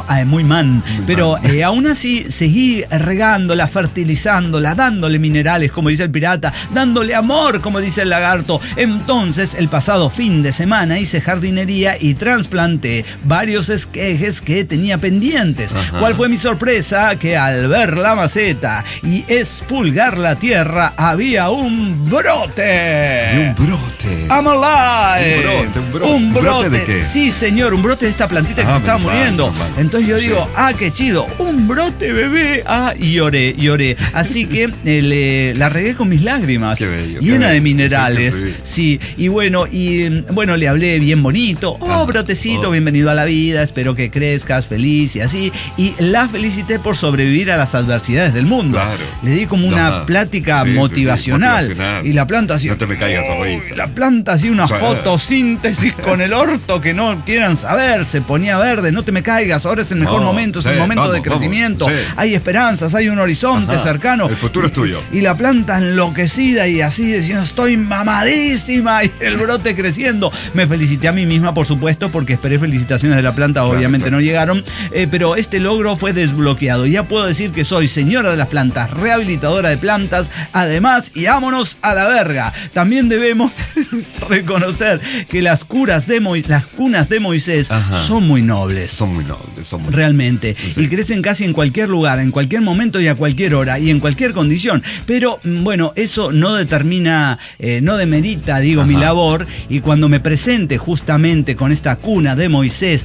Pero aún así seguí regándola, fertilizándola, dándole minerales, como dice el pirata, dándole amor, como dice el lagarto. Entonces, el pasado fin de semana hice jardinería y trasplanté varios esquejes que tenía pendientes. Ajá. ¿Cuál fue mi sorpresa? Que al ver la maceta y expulgar la tierra, había un brote. Y un brote. I'm alive. Un brote. Un brote. ¿De qué? Sí, señor, un brote de esta plantita que se estaba menos mal, muriendo. menos mal. Entonces yo Sí. digo, qué chido, un brote, bebé. Y lloré. Así que la regué con mis lágrimas. Qué bello, qué llena de bello. minerales. Sí que Sí, y bueno, le hablé bien bonito. Brotecito, bienvenido a la vida, espero que crezcas feliz y así. Y la felicité por sobrevivir a las adversidades del mundo. Claro. Le di como una Ajá. plática Sí, sí, sí, motivacional. motivacional. Y la planta así. No te me caigas ahorita. La planta así, una Sí. fotosíntesis con el orto que no quieran saber. Se ponía verde, no te me caigas, ahora es el mejor No, momento, es sí, el momento vamos, de crecimiento. vamos, sí. Hay esperanzas, hay un horizonte Ajá. cercano. El futuro es tuyo. Y la planta enloquecida y así diciendo, estoy mamadísima, y el brote creciendo. Me felicité a mí misma, por supuesto, porque esperé felicitaciones de la planta, obviamente claro. no llegaron, pero este logro fue desbloqueado. Ya puedo decir que soy señora de las plantas, rehabilitadora de plantas, además, y vámonos a la verga. También debemos reconocer que las cunas de Moisés Ajá. son muy nobles. Son muy nobles, son muy Realmente. Sí. Y crecen casi en cualquier lugar, en cualquier momento y a cualquier hora y en cualquier condición. Pero bueno, eso no determina, no demerita, digo, mi labor. Y cuando me presente justamente con esta cuna de Moisés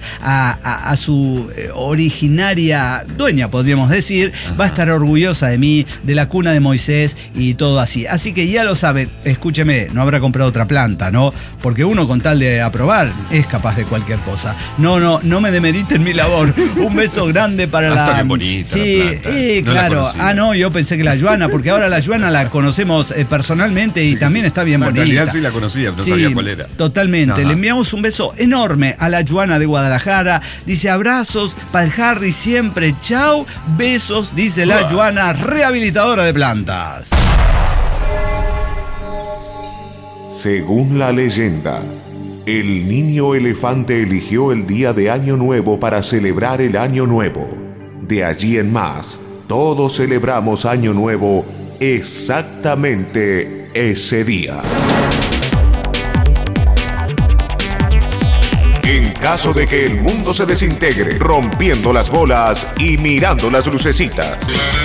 a su originaria dueña, podríamos decir, va a estar orgullosa de mí, de la cuna de Moisés y todo así. Así que ya lo sabe, escúcheme, no habrá comprado otra planta, ¿no? Porque uno con tal de aprobar es capaz de cualquier cosa. No me demeriten mi labor. Un beso grande para Está la... bien bonita Sí, la planta. No la claro. conocía. No, yo pensé que la Joana, porque ahora la Joana la conocemos personalmente y también está bien En bonita. realidad sí la conocía, no sabía cuál era. Totalmente. Ajá. Le enviamos un beso enorme a la Joana de Guadalajara. Dice abrazos para el Harry siempre. Chau. Besos, dice la Joana, rehabilitadora de plantas. Según la leyenda, el niño elefante eligió el día de Año Nuevo para celebrar el Año Nuevo. De allí en más, todos celebramos Año Nuevo exactamente ese día. En caso de que el mundo se desintegre, rompiendo las bolas y mirando las lucecitas.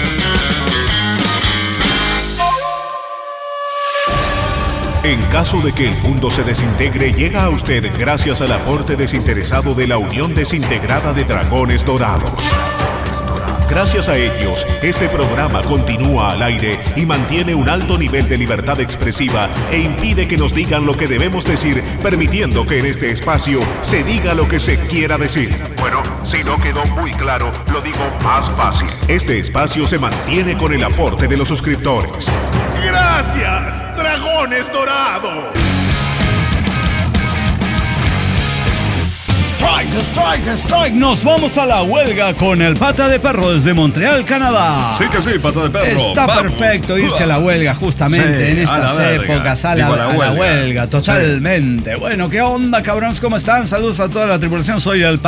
En caso de que el mundo se desintegre, llega a usted gracias al aporte desinteresado de la Unión Desintegrada de Dragones Dorados. Gracias a ellos, este programa continúa al aire y mantiene un alto nivel de libertad expresiva e impide que nos digan lo que debemos decir, permitiendo que en este espacio se diga lo que se quiera decir. Bueno, si no quedó muy claro, lo digo más fácil. Este espacio se mantiene con el aporte de los suscriptores. ¡Gracias, Dragones Dorados! Strike. Nos vamos a la huelga con el Pata de Perro desde Montreal, Canadá. Sí que sí, Pata de Perro. Está Vamos. perfecto irse a la huelga justamente Sí, en estas épocas, a la huelga, totalmente. Sí. Bueno, ¿qué onda, cabrones? ¿Cómo están? Saludos a toda la tripulación. Soy el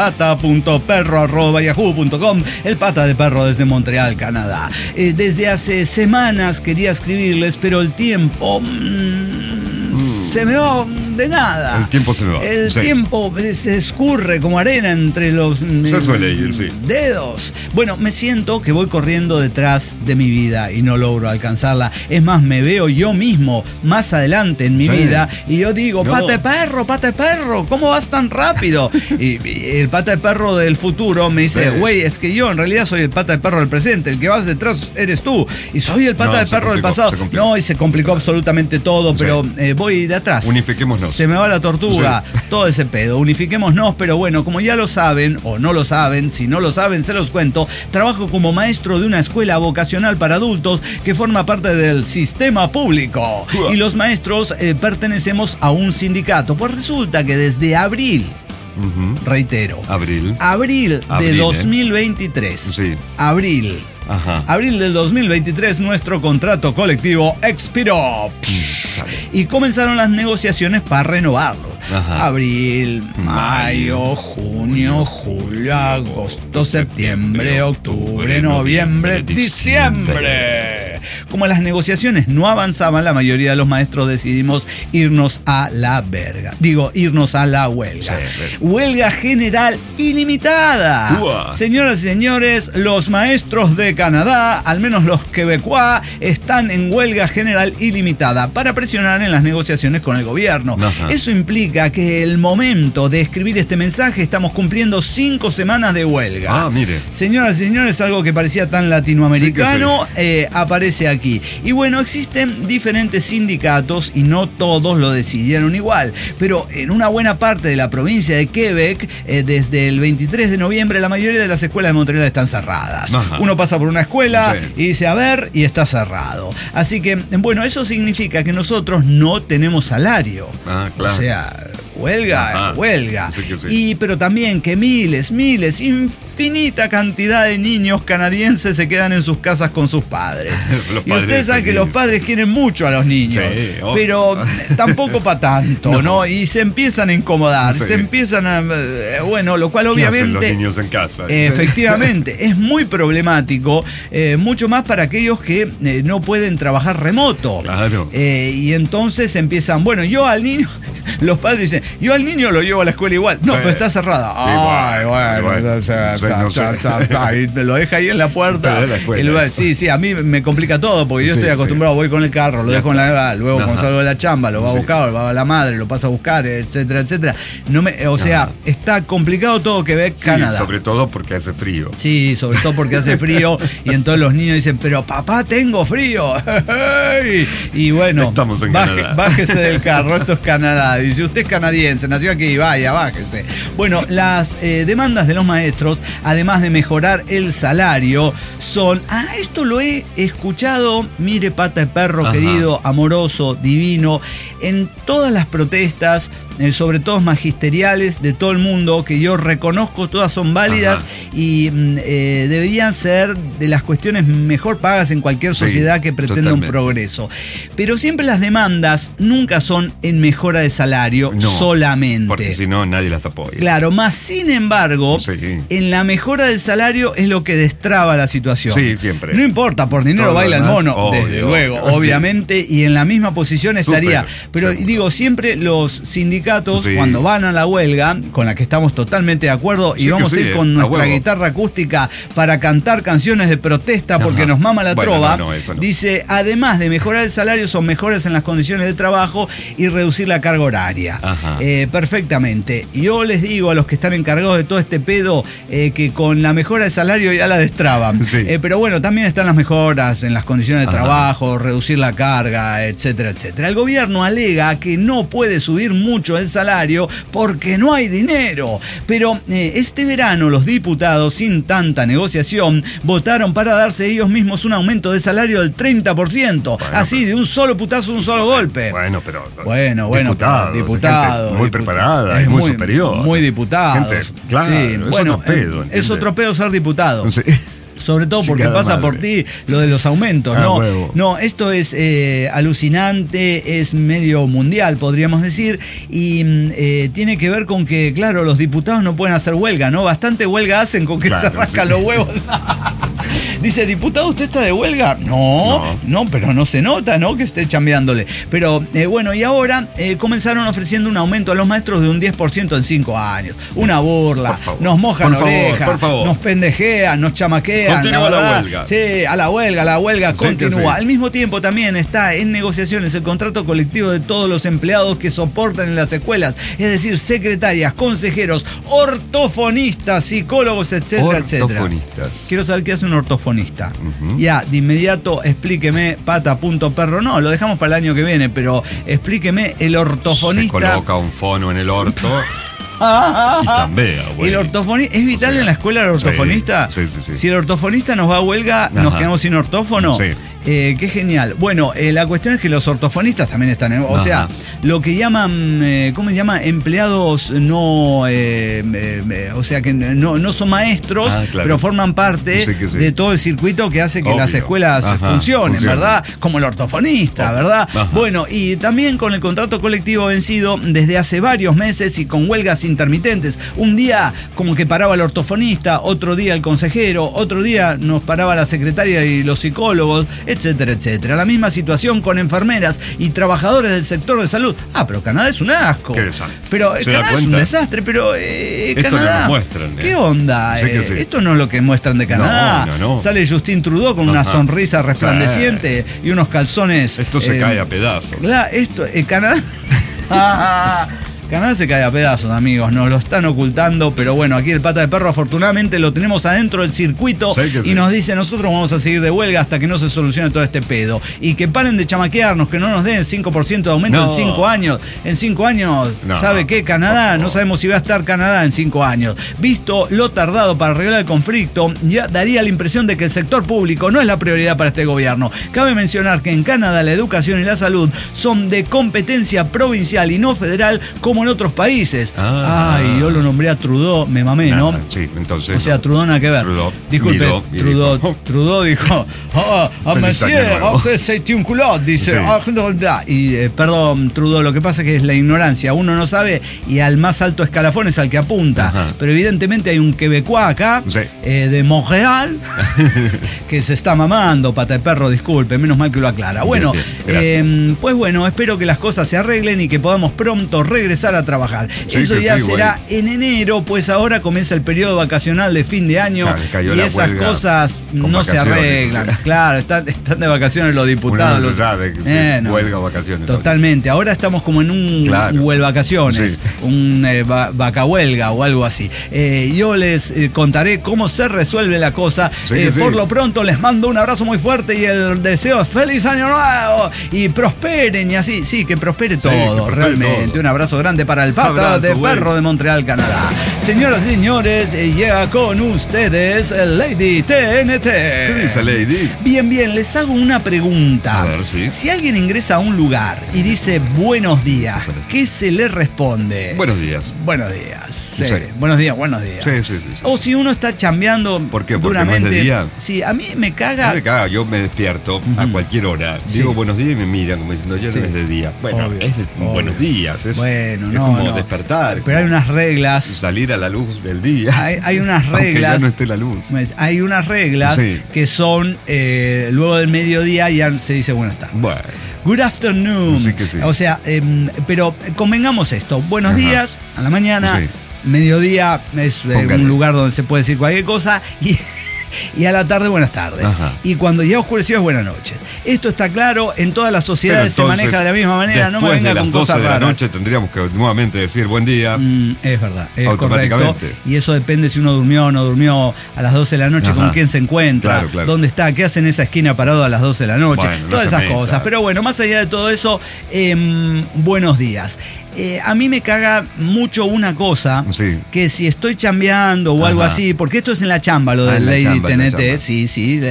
pata.perro@yahoo.com, el Pata de Perro desde Montreal, Canadá. Desde hace semanas quería escribirles, pero el tiempo se me va de nada. El tiempo se me va. El tiempo se escurre como arena entre los se suele ir, sí. dedos. Bueno, me siento que voy corriendo detrás de mi vida y no logro alcanzarla. Es más, me veo yo mismo más adelante en mi vida y yo digo, no. Pata de perro, ¿cómo vas tan rápido? y el Pata de Perro del futuro me dice, güey, es que yo en realidad soy el Pata de Perro del presente, el que vas detrás eres tú. Y soy el Pata de Perro del pasado. No, y se complicó absolutamente todo, pero voy de atrás. Unifiquémonos. Se me va la tortuga, todo ese pedo. Unifiquémonos, pero bueno, como ya lo saben o no lo saben, si no lo saben se los cuento, trabajo como maestro de una escuela vocacional para adultos que forma parte del sistema público. Y los maestros pertenecemos a un sindicato. Pues resulta que desde abril, reitero, abril de 2023, abril del 2023, nuestro contrato colectivo expiró. Y comenzaron las negociaciones para renovarlo. Abril, mayo, junio, julio, agosto, septiembre, octubre, noviembre, diciembre. Como las negociaciones no avanzaban, la mayoría de los maestros decidimos irnos a la verga. Irnos a la huelga. Huelga general ilimitada. Señoras y señores, los maestros de Canadá, al menos los quebecois, están en huelga general ilimitada para presionar en las negociaciones con el gobierno. Eso implica que el momento de escribir este mensaje estamos cumpliendo 5 semanas de huelga. Mire. Señoras y señores, algo que parecía tan latinoamericano aparece aquí. Y bueno, existen diferentes sindicatos y no todos lo decidieron igual, pero en una buena parte de la provincia de Quebec, desde el 23 de noviembre, la mayoría de las escuelas de Montreal están cerradas. Uno pasa por una escuela y dice, a ver, y está cerrado. Así que, bueno, eso significa que nosotros no tenemos salario. Claro. O sea, huelga. Sí. Pero también que miles, infinita cantidad de niños canadienses se quedan en sus casas con sus padres. Y ustedes saben que los padres quieren mucho a los niños, pero tampoco para tanto, ¿no? Y se empiezan a incomodar, se empiezan a... lo cual obviamente... ¿Qué hacen los niños en casa? Efectivamente, es muy problemático, mucho más para aquellos que no pueden trabajar remoto. Claro. Y entonces empiezan, yo al niño... Los padres dicen, yo al niño lo llevo a la escuela igual. No, pero está cerrada. Y me lo deja ahí en la puerta. Sí, a mí me complica todo porque yo estoy acostumbrado, voy con el carro, lo dejo en la... Luego cuando salgo de la chamba, lo va a buscar, lo va a la madre, lo pasa a buscar, etcétera. Está complicado todo Quebec, Canadá. Sobre todo porque hace frío. Sí, sobre todo porque hace frío. Y entonces los niños dicen, pero papá, tengo frío. Y bueno, estamos en Canadá. Bájese del carro, esto es Canadá. Y si usted es canadiense, nació aquí, vaya, bájese. Bueno, las demandas de los maestros, además de mejorar el salario, son... esto lo he escuchado, mire, Pata de Perro, querido, amoroso, divino, en todas las protestas, sobre todo magisteriales de todo el mundo, que yo reconozco, todas son válidas y deberían ser de las cuestiones mejor pagas en cualquier sociedad que pretenda un progreso. Pero siempre las demandas nunca son en mejora de salario solamente. Porque si no, nadie las apoya. Claro, más sin embargo, en la mejora del salario es lo que destraba la situación. Sí, siempre. No importa, por dinero todo baila el mono, desde luego, obviamente, y en la misma posición estaría. Pero digo, siempre los sindicatos sindicatos, Sí. cuando van a la huelga, con la que estamos totalmente de acuerdo, y Sí, vamos que a sí, ir con a nuestra huevo. guitarra acústica para cantar canciones de protesta porque Ajá. nos mama la Bueno, trova, no, eso no. dice, además de mejorar el salario, son mejores en las condiciones de trabajo y reducir la carga horaria. Ajá. Perfectamente. Yo les digo a los que están encargados de todo este pedo que con la mejora de salario ya la destraban. Sí. Pero bueno, también están las mejoras en las condiciones de Ajá. trabajo, reducir la carga, etcétera, etcétera. El gobierno alega que no puede subir mucho el salario porque no hay dinero. Pero este verano los diputados, sin tanta negociación, votaron para darse ellos mismos un aumento de salario del 30%. Bueno, así, de un solo putazo, un solo golpe. Bueno, pero. Bueno, diputados, diputado. gente muy preparada, es muy superior. Muy diputados. Gente, claro, sí, es bueno, otro pedo, es ¿entiendes? otro pedo ser diputado. Sí. Sobre todo porque Chingada pasa madre. por ti lo de los aumentos, Ah, ¿no? huevo. No, esto es alucinante, es medio mundial, podríamos decir, y tiene que ver con que, claro, los diputados no pueden hacer huelga, ¿no? Bastante huelga hacen con que Claro, se rascan sí. los huevos. Dice, diputado, ¿usted está de huelga? No, pero no se nota, ¿no? Que esté chambeándole. Pero bueno, y ahora comenzaron ofreciendo un aumento a los maestros de un 10% en 5 años. Una burla. Por favor. Nos mojan Por favor, oreja, por favor. nos pendejean, nos chamaquean. Continúa la verdad. huelga. Sí, a la huelga Sí, que continúa. sí. Al mismo tiempo también está en negociaciones el contrato colectivo de todos los empleados que soportan en las escuelas, es decir, secretarias, consejeros, ortofonistas, psicólogos, etcétera, etcétera. Ortofonistas. Quiero saber qué hace un ortofonista. Ujú. Ya, de inmediato explíqueme, pata.perro. No, lo dejamos para el año que viene, pero explíqueme el Se ortofonista. coloca un fono en el orto y chambea, güey. ¿El ortofonista es vital O sea, en la escuela el ortofonista? sí, sí, sí. Si el ortofonista nos va a huelga, nos Ajá. quedamos sin ortófono. Sí. Qué genial. Bueno, la cuestión es que los ortofonistas también están en... O Ajá. sea, lo que llaman, ¿cómo se llama? Empleados no... o sea, que no son maestros, Ah, claro. pero forman parte Sí que sí. de todo el circuito que hace que Obvio. las escuelas Ajá, funcionen, ¿verdad? Como el ortofonista, Obvio. ¿verdad? Ajá. Bueno, y también con el contrato colectivo vencido desde hace varios meses y con huelgas intermitentes. Un día como que paraba el ortofonista, otro día el consejero, otro día nos paraba la secretaria y los psicólogos, etcétera, etcétera. La misma situación con enfermeras y trabajadores del sector de salud. Ah, pero Canadá es un asco. Qué desastre. Pero ¿Se da Canadá es un cuenta? desastre, pero Esto Canadá... no nos muestran, ¿Qué onda? Sí que sí. Esto no es lo que muestran de Canadá. No. Sale Justin Trudeau con una Ajá. sonrisa resplandeciente y unos calzones... Esto se cae a pedazos. Claro, esto, Canadá. Canadá se cae a pedazos, amigos, nos lo están ocultando, pero bueno, aquí el Pata de Perro afortunadamente lo tenemos adentro del circuito Sí que sí. y nos dice, nosotros vamos a seguir de huelga hasta que no se solucione todo este pedo. Y que paren de chamaquearnos, que no nos den 5% de aumento No. en 5 años. En 5 años, No, ¿sabe qué? Canadá, no sabemos si va a estar Canadá en 5 años. Visto lo tardado para arreglar el conflicto, ya daría la impresión de que el sector público no es la prioridad para este gobierno. Cabe mencionar que en Canadá la educación y la salud son de competencia provincial y no federal como en otros países. Ah. Ay, yo lo nombré a Trudeau, me mamé, ¿no? Nada, sí, entonces. O sea, no. Trudeau nada que ver. Trudeau Disculpe, miró y dijo, Trudeau dijo, Feliz monsieur, año nuevo. c'est un culot, dice. Sí. Perdón, Trudeau, lo que pasa es que es la ignorancia. Uno no sabe y al más alto escalafón es al que apunta. Ajá. Pero evidentemente hay un quebecois acá, Sí. de Montreal, que se está mamando, Pata de Perro, disculpe, menos mal que lo aclara. Bueno, bien, gracias. pues bueno, espero que las cosas se arreglen y que podamos pronto regresar a trabajar. Sí, Eso que ya sí, será güey. en enero, pues ahora comienza el periodo vacacional de fin de año Claro, cayó y la esas huelga cosas con no se vacaciones. arreglan. Claro, están de vacaciones los diputados. Uno no los- se sabe que si huelga o vacaciones. Totalmente. Ahora estamos como en un Claro. huelvacaciones, Sí. un vacahuelga o algo así. Yo les contaré cómo se resuelve la cosa. Sí que sí. Por lo pronto les mando un abrazo muy fuerte y el deseo es feliz año nuevo y prosperen y así, sí, que prospere Sí, todo, que prospere realmente. todo. Un abrazo grande para el Pata Abrazo, de güey. Perro de Montreal, Canadá. Señoras y señores, llega con ustedes Lady TNT. ¿Qué dice Lady? Bien, les hago una pregunta. A ver, sí. Si alguien ingresa a un lugar y dice buenos días, ¿qué se le responde? Buenos días. Buenos días. Sí. Sí. Buenos días, buenos días. Sí. O si uno está chambeando ¿Por qué? ¿Porque duramente. no es de día? Sí, a mí me caga. No me caga, yo me despierto a cualquier hora. Sí. Digo buenos días y me miran como diciendo, ya Sí. no es de día. Bueno, Obvio, es de obvio. buenos días. Es, Bueno, es no, como no. despertar. Pero hay unas reglas. Salir a la luz del día. Hay unas Aunque reglas. ya no esté la luz. Hay unas reglas Sí. que son luego del mediodía ya se dice buenas tardes. Bueno. Good afternoon. Sí que sí. O sea, pero convengamos esto. Buenos Ajá. días a la mañana. Sí. Mediodía es Póngale. un lugar donde se puede decir cualquier cosa. Y a la tarde, buenas tardes. Ajá. Y cuando ya oscureció es buenas noches. Esto está claro, en todas las sociedades se maneja de la misma manera. No me venga con cosas de la raras. noche tendríamos que nuevamente decir buen día. Es verdad, es Automáticamente. correcto. Y eso depende si uno durmió o no durmió a las 12 de la noche, Ajá. con quién se encuentra, Claro. dónde está, qué hace en esa esquina parado a las 12 de la noche, Bueno, no todas se esas meta. cosas. Pero bueno, más allá de todo eso, buenos días. A mí me caga mucho una cosa, Sí. que si estoy chambeando o algo Ajá. así, porque esto es en la chamba, lo Ah, del en la Lady chamba, en la TNT, chamba. sí.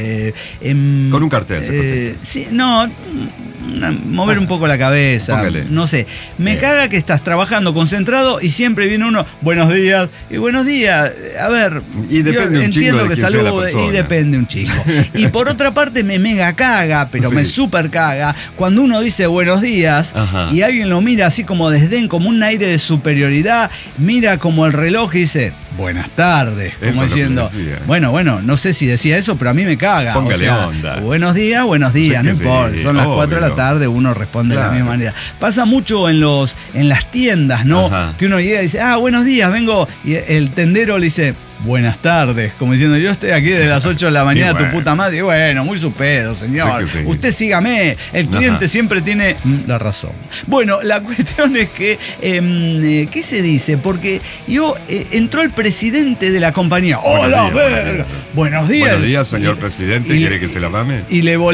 Con un cartel, se contesta. Sí, no, mover un poco la cabeza, Póngale. no sé. Me caga que estás trabajando concentrado y siempre viene uno, buenos días, y buenos días, a ver, Y depende yo un chingo entiendo de que quién sea la salude y persona. depende un chico. Y por otra parte me mega caga, pero Sí. me super caga, cuando uno dice buenos días Ajá. y alguien lo mira así como desdén, como un aire de superioridad, mira como el reloj y dice, buenas tardes, Eso como es lo que diciendo, decía. bueno, no sé si decía eso, pero a mí me caga. Póngale o sea, onda. buenos días, no Sí que importa, sí, son las 4 de la obvio. tarde, uno responde de la Claro. misma manera. Pasa mucho en las tiendas, ¿no? Ajá. Que uno llega y dice, buenos días, vengo, y el tendero le dice, buenas tardes, como diciendo, yo estoy aquí desde las 8 de la mañana, Y bueno. tu puta madre, y bueno, muy su pedo, señor. Sí que sí. Usted sígame, el cliente Ajá. siempre tiene la razón. Bueno, la cuestión es que, ¿qué se dice? Porque entró el presidente de la compañía, Buenos ¡hola, días, verga! Buenos días. Buenos días, señor presidente. y- ¿Quiere que se la mame? Y le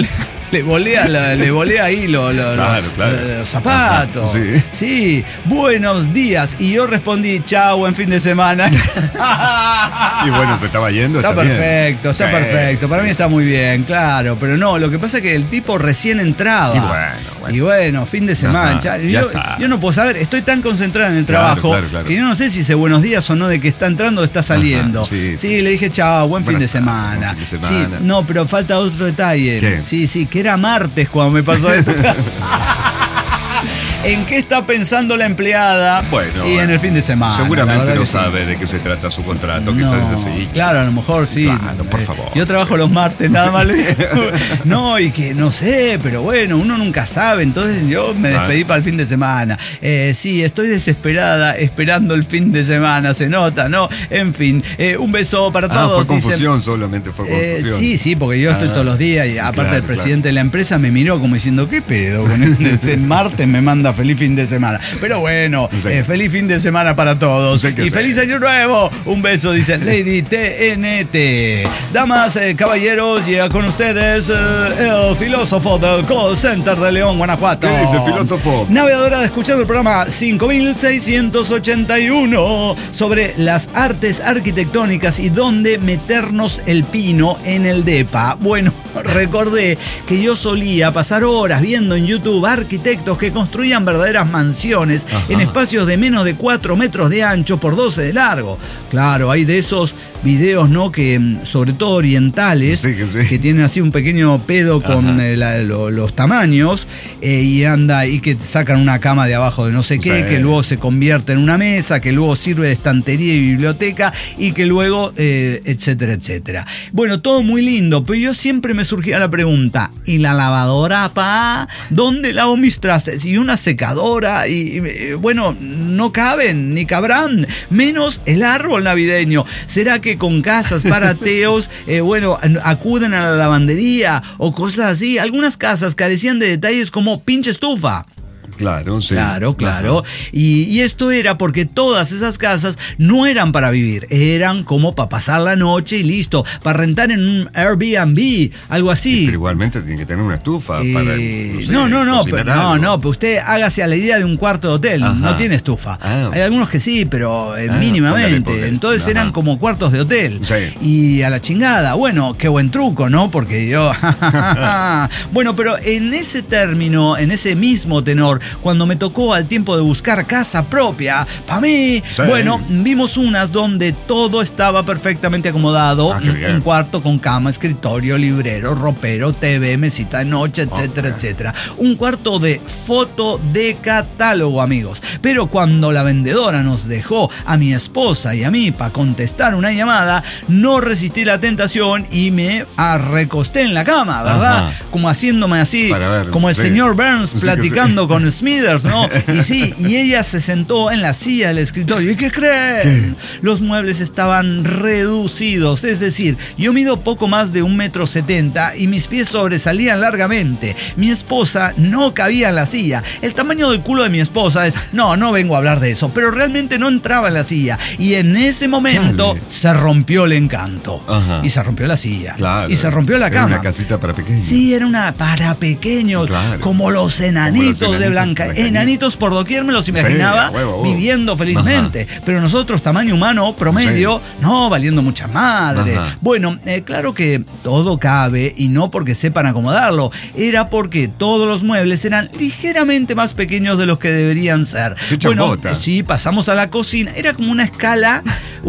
volea ahí Claro. los zapatos. Ajá, sí. Sí, buenos días. Y yo respondí, chao, buen fin de semana. Y bueno, se estaba yendo. Está bien. perfecto, está Sí, perfecto. Para sí, mí sí. está muy bien, claro. Pero no, lo que pasa es que el tipo recién entraba. Y bueno. Fin de semana. Ajá, Ya- ya está. yo no puedo saber, estoy tan concentrado en el Claro, trabajo claro. que yo no sé si dice buenos días o no de que está entrando o está saliendo. Ajá, sí. Le dije chao, buen fin de Buenas tardes, semana. buen fin de Sí, semana. no, pero falta otro detalle. ¿Qué? Sí, que era martes cuando me pasó esto. ¿En qué está pensando la empleada? Bueno, y en el fin de semana. la Seguramente verdad no que sí. sabe de qué se trata su contrato, No, quizás es así. claro, a lo mejor sí. Claro, por favor. Yo trabajo los martes, nada más le digo. No, y que no sé, pero bueno, uno nunca sabe. Entonces yo me despedí para el fin de semana. Sí, estoy desesperada esperando el fin de semana, se nota, ¿no? En fin, un beso para todos. Fue dicen. confusión, solamente fue confusión. Sí, porque yo estoy todos los días y aparte claro, el presidente de la empresa me miró como diciendo, ¿qué pedo? Con el martes me manda feliz fin de semana. Pero bueno, Sí. feliz fin de semana para todos. Sí que Y sí. feliz año nuevo. Un beso, dice Lady TNT. Damas, caballeros, llega con ustedes el filósofo del call center de León, Guanajuato. ¿Qué dice, filósofo? Navegadora de escuchando el programa 5681 sobre las artes arquitectónicas y dónde meternos el pino en el depa. Bueno, recordé que yo solía pasar horas viendo en YouTube arquitectos que construían verdaderas mansiones Ajá. en espacios de menos de 4 metros de ancho por 12 de largo. Claro, hay de esos videos, ¿no? Que sobre todo orientales, Sí, que sí. que tienen así un pequeño pedo con los tamaños y que sacan una cama de abajo de no sé qué, Sí. que luego se convierte en una mesa, que luego sirve de estantería y biblioteca y que luego, etcétera, etcétera. Bueno, todo muy lindo, pero yo siempre me surgía la pregunta, ¿y la lavadora, pa? ¿Dónde lavo mis trastes? Y una secadora bueno, no caben ni cabrán, menos el árbol navideño. ¿Será que con casas para ateos, acuden a la lavandería o cosas así? Algunas casas carecían de detalles como pinche estufa. Claro, sí. Claro. Ajá. Y esto era porque todas esas casas no eran para vivir, eran como para pasar la noche y listo, para rentar en un Airbnb, algo así. Pero igualmente tiene que tener una estufa para. No, cocinar pero algo. pero usted hágase a la idea de un cuarto de hotel, Ajá. no tiene estufa. Hay algunos que sí, pero mínimamente. póngale. Entonces Ajá. eran como cuartos de hotel. Sí. Y a la chingada, bueno, qué buen truco, ¿no? Porque yo. Bueno, pero en ese término, en ese mismo tenor, cuando me tocó al tiempo de buscar casa propia, para mí, Sí. bueno, vimos unas donde todo estaba perfectamente acomodado. Ah, qué bien. Un cuarto con cama, escritorio, librero, ropero, TV, mesita de noche, etcétera, etcétera. Un cuarto de foto de catálogo, amigos. Pero cuando la vendedora nos dejó a mi esposa y a mí para contestar una llamada, no resistí la tentación y me recosté en la cama, ¿verdad? Ajá. Como haciéndome así, Para ver, como el sí. señor Burns Sí, que platicando con Smithers, ¿no? Y sí, y ella se sentó en la silla del escritorio. ¿Y qué creen? Los muebles estaban reducidos, es decir, yo mido poco más de 1,70 m y mis pies sobresalían largamente. Mi esposa no cabía en la silla. El tamaño del culo de mi esposa es... No vengo a hablar de eso, pero realmente no entraba en la silla. Y en ese momento Chale. se rompió el encanto. Ajá. Y se rompió la silla. Claro. Y se rompió la Era cama. una casita para pequeños. Sí, era una para pequeños, Claro. como los enanitos de enanitos Blanca. de Blancanieves. Enanitos por doquier me los imaginaba a huevo. viviendo felizmente. Pero nosotros, tamaño humano, promedio, no, valiendo mucha madre. Ajá. Bueno, claro que todo cabe y no porque sepan acomodarlo. Era porque todos los muebles eran ligeramente más pequeños de los que deberían ser. Qué Bueno, chambota. sí, pasamos a la cocina. Era como una escala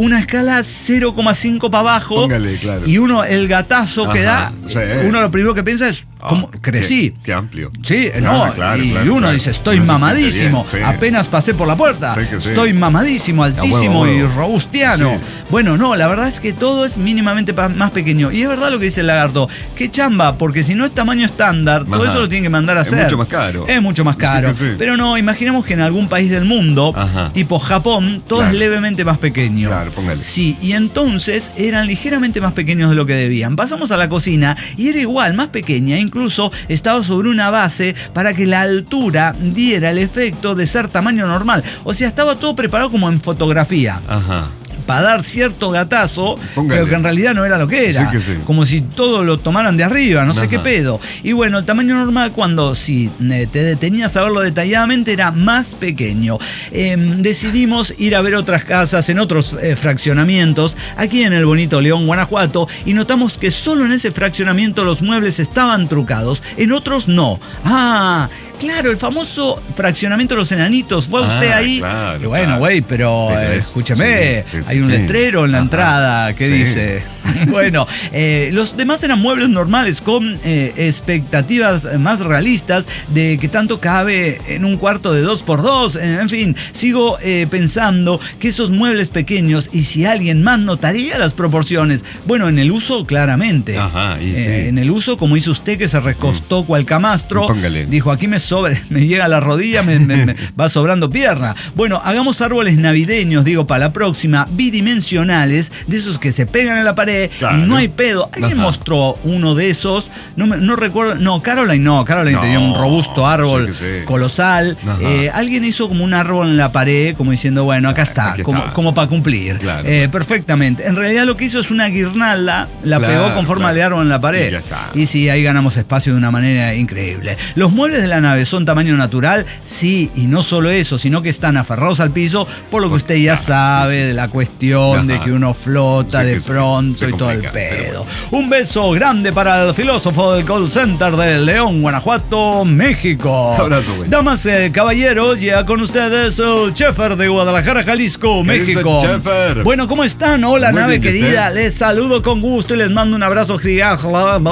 0,5 para abajo. Póngale, claro. Y uno, el gatazo que Ajá, da, sí. uno lo primero que piensa es, ¿cómo crecí? Qué amplio. Sí, Ah, no, claro, y claro, uno claro. dice, estoy Uno se siente mamadísimo, bien, sí. apenas pasé por la puerta, Sí que sí. estoy mamadísimo, altísimo A huevo. y robustiano. Sí. Bueno, no, la verdad es que todo es mínimamente más pequeño. Y es verdad lo que dice el lagarto, qué chamba, porque si no es tamaño estándar, todo Ajá. eso lo tienen que mandar a Es hacer. mucho más caro. Es mucho más Sí caro. que sí. Pero no, imaginemos que en algún país del mundo, Ajá. tipo Japón, todo Claro. es levemente más pequeño. Claro, póngale. Sí, y entonces eran ligeramente más pequeños de lo que debían. Pasamos a la cocina y era igual, más pequeña, incluso estaba sobre una base para que la altura diera el efecto de ser tamaño normal. O sea, estaba todo preparado como en fotografía. Ajá. Para dar cierto gatazo, Póngale. pero que en realidad no era lo que era. Sí que sí. Como si todo lo tomaran de arriba, no sé Ajá. qué pedo. Y bueno, el tamaño normal, cuando si te detenías a verlo detalladamente, era más pequeño. Decidimos ir a ver otras casas en otros fraccionamientos, aquí en el bonito León, Guanajuato, y notamos que solo en ese fraccionamiento los muebles estaban trucados, en otros no. Ah, claro, el famoso fraccionamiento de los enanitos. Fue usted ahí. Claro, Y bueno, claro. güey, pero Pero es- escúcheme, sí, sí, hay un sí. letrero en la Ajá. entrada que Sí. dice. Bueno, los demás eran muebles normales con expectativas más realistas de que tanto cabe en un cuarto de 2x2. En fin, sigo pensando que esos muebles pequeños, y si alguien más notaría las proporciones. Bueno, en el uso, claramente. Ajá, y sí. En el uso, como hizo usted, que se recostó cual camastro, Póngale. dijo, aquí me llega a la rodilla, me va sobrando pierna. Bueno, hagamos árboles navideños, digo, para la próxima, bidimensionales, de esos que se pegan en la pared Claro. y no hay pedo. Alguien Ajá. mostró uno de esos, no recuerdo, Caroline No, tenía un robusto árbol sí que sí. colosal. Ajá. Alguien hizo como un árbol en la pared, como diciendo, bueno, acá está, Aquí como, está. como para cumplir. Claro. Perfectamente. En realidad lo que hizo es una guirnalda, la Claro, pegó con forma claro. de árbol en la pared. Y ya está. Y sí, ahí ganamos espacio de una manera increíble. ¿Los muebles de la nave son tamaño natural? Sí, y no solo eso, sino que están aferrados al piso, por lo que usted ya Claro, sabe sí, sí, de sí, la sí. cuestión de Ajá. que uno flota Sí que de sí, pronto se y todo el complica, pero pedo. Un beso grande para el filósofo del call center de León, Guanajuato, México. Abrazo, güey. Damas, caballeros, ya con ustedes el Chefer de Guadalajara, Jalisco, ¿Qué dice México. Chefer? Bueno, ¿cómo están? Hola, Muy nave bien, ¿y usted? querida. Les saludo con gusto y les mando un abrazo gigante.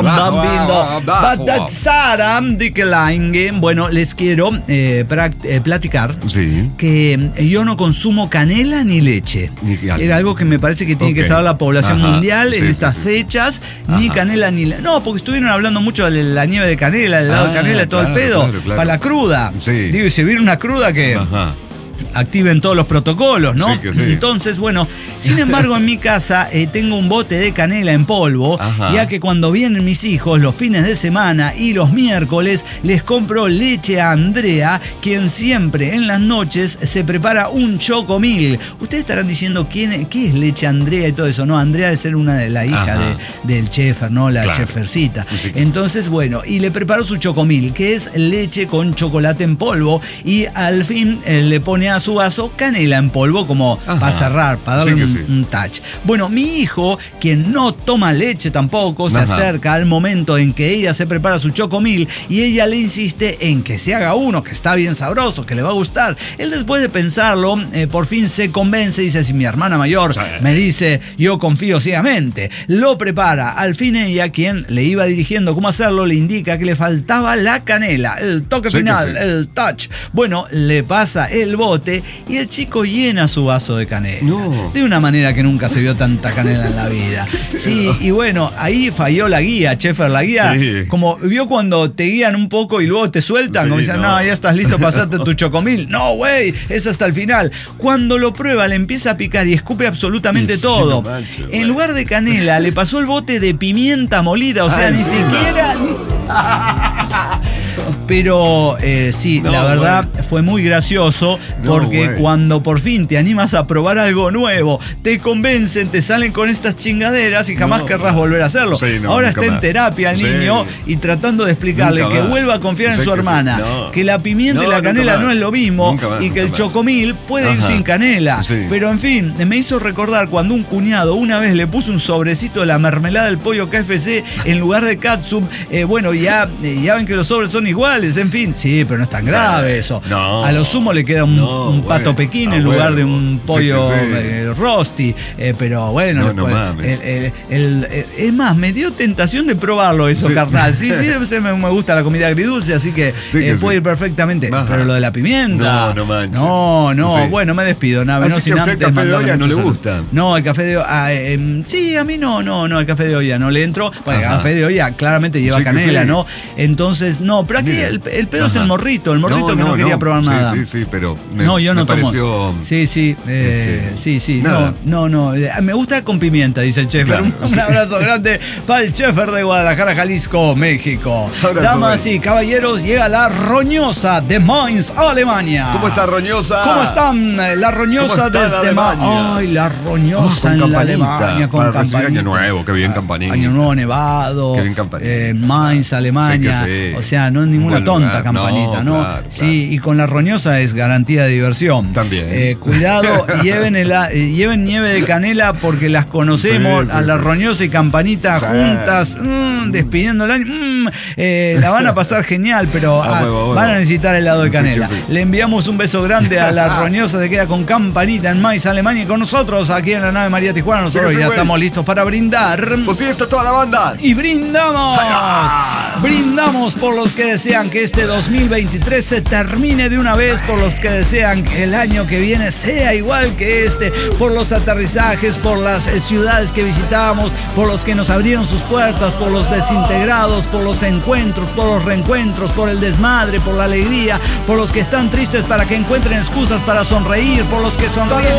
Bueno, les quiero platicar Sí. que yo no consumo canela ni leche. Era algo que me parece que tiene que Ok. saber la población Ajá. mundial en Sí, estas sí, sí. fechas. Ni Ajá. canela ni leche. No, porque estuvieron hablando mucho de la nieve de canela, el helado de Ah, canela, todo el claro, pedo. claro, claro. Para la cruda. Sí. Digo, y si viene una cruda que Ajá. activen todos los protocolos, ¿no? Sí, que sí. Entonces, bueno, sin embargo, en mi casa tengo un bote de canela en polvo, Ajá. ya que cuando vienen mis hijos los fines de semana y los miércoles, les compro leche a Andrea, quien siempre en las noches se prepara un chocomil. Ustedes estarán diciendo qué es leche Andrea y todo eso, ¿no? Andrea debe ser una de la hija Ajá. del chefer, ¿no? La Claro. chefercita. Sí. Entonces, bueno, y le preparo su chocomil, que es leche con chocolate en polvo, y al fin le pone pone a su vaso canela en polvo como para cerrar, para darle un touch. Bueno, mi hijo, quien no toma leche tampoco, se acerca al momento en que ella se prepara su chocomil y ella le insiste en que se haga uno, que está bien sabroso, que le va a gustar. Él, después de pensarlo, por fin se convence y dice: si mi hermana mayor me dice, yo confío ciegamente. Lo prepara. Al fin ella, quien le iba dirigiendo cómo hacerlo, le indica que le faltaba la canela, el toque final, el touch. Bueno, le pasa el bote y el chico llena su vaso de canela. De una manera que nunca se vio tanta canela en la vida. Sí, y bueno, ahí falló la guía, Sheffer, la guía. Como vio cuando te guían un poco y luego te sueltan, como dicen, no, ya estás listo para hacerte tu chocomil. No, güey, es hasta el final. Cuando lo prueba, le empieza a picar y escupe absolutamente todo. En lugar de canela, le pasó el bote de pimienta molida, o sea, ni siquiera... Pero la verdad fue muy gracioso porque cuando por fin te animas a probar algo nuevo, te convencen, te salen con estas chingaderas y jamás querrás volver a hacerlo. Ahora está en terapia el niño y tratando de explicarle que vuelva a confiar en su hermana, que la pimienta y la canela no es lo mismo y que el chocomil puede ir sin canela. Pero en fin, me hizo recordar cuando un cuñado una vez le puso un sobrecito de la mermelada del pollo KFC en lugar de catsup. Bueno, ya ven que los sobres son iguales, en fin. Sí, pero no es tan grave eso. A lo sumo le queda un pato pequín en lugar de un pollo rosti. Pero bueno, es más, me dio tentación de probarlo eso, carnal. Sí, me gusta la comida agridulce, así que puede ir perfectamente. Pero lo de la pimienta. No, bueno, me despido, Nave. Así que a usted el café de olla no le gusta. No, el café de olla. Sí, a mí no, el café de olla no le entro. Porque el café de olla claramente lleva canela, ¿no? Entonces, no, pero aquí el pedo es el morrito que no quería probar nada. Sí, pero yo no tomo. Sí. No. Me gusta con pimienta, dice el Sheffer. Un abrazo grande para el Sheffer de Guadalajara, Jalisco, México. Damas y caballeros, llega la roñosa de Mainz, Alemania. ¿Cómo está Roñosa? ¿Cómo están? La roñosa desde Mainz. Ay, la roñosa en la Alemania. Con campanita. Año nuevo, qué bien campanita. Año nuevo nevado. Qué bien campanita. Mainz, Alemania. O sea, no es ninguna tonta campanita, ¿no? Claro. Sí, y con la roñosa es garantía de diversión. También. Cuidado, lleven nieve de canela porque las conocemos, a la roñosa y campanita juntas, despidiendo el año. La van a pasar genial, pero van a necesitar helado de canela. Le enviamos un beso grande a la roñosa, se queda con campanita en Mainz, Alemania, y con nosotros aquí en la nave María Tijuana. Nosotros ya estamos listos para brindar. Pues sí, está toda la banda. Y brindamos. Brindamos por los que desean que este 2023 se termine de una vez, por los que desean que el año que viene sea igual que este, por los aterrizajes, por las ciudades que visitamos, por los que nos abrieron sus puertas, por los desintegrados, por los encuentros, por los reencuentros, por el desmadre, por la alegría, por los que están tristes para que encuentren excusas para sonreír, por los que sonríen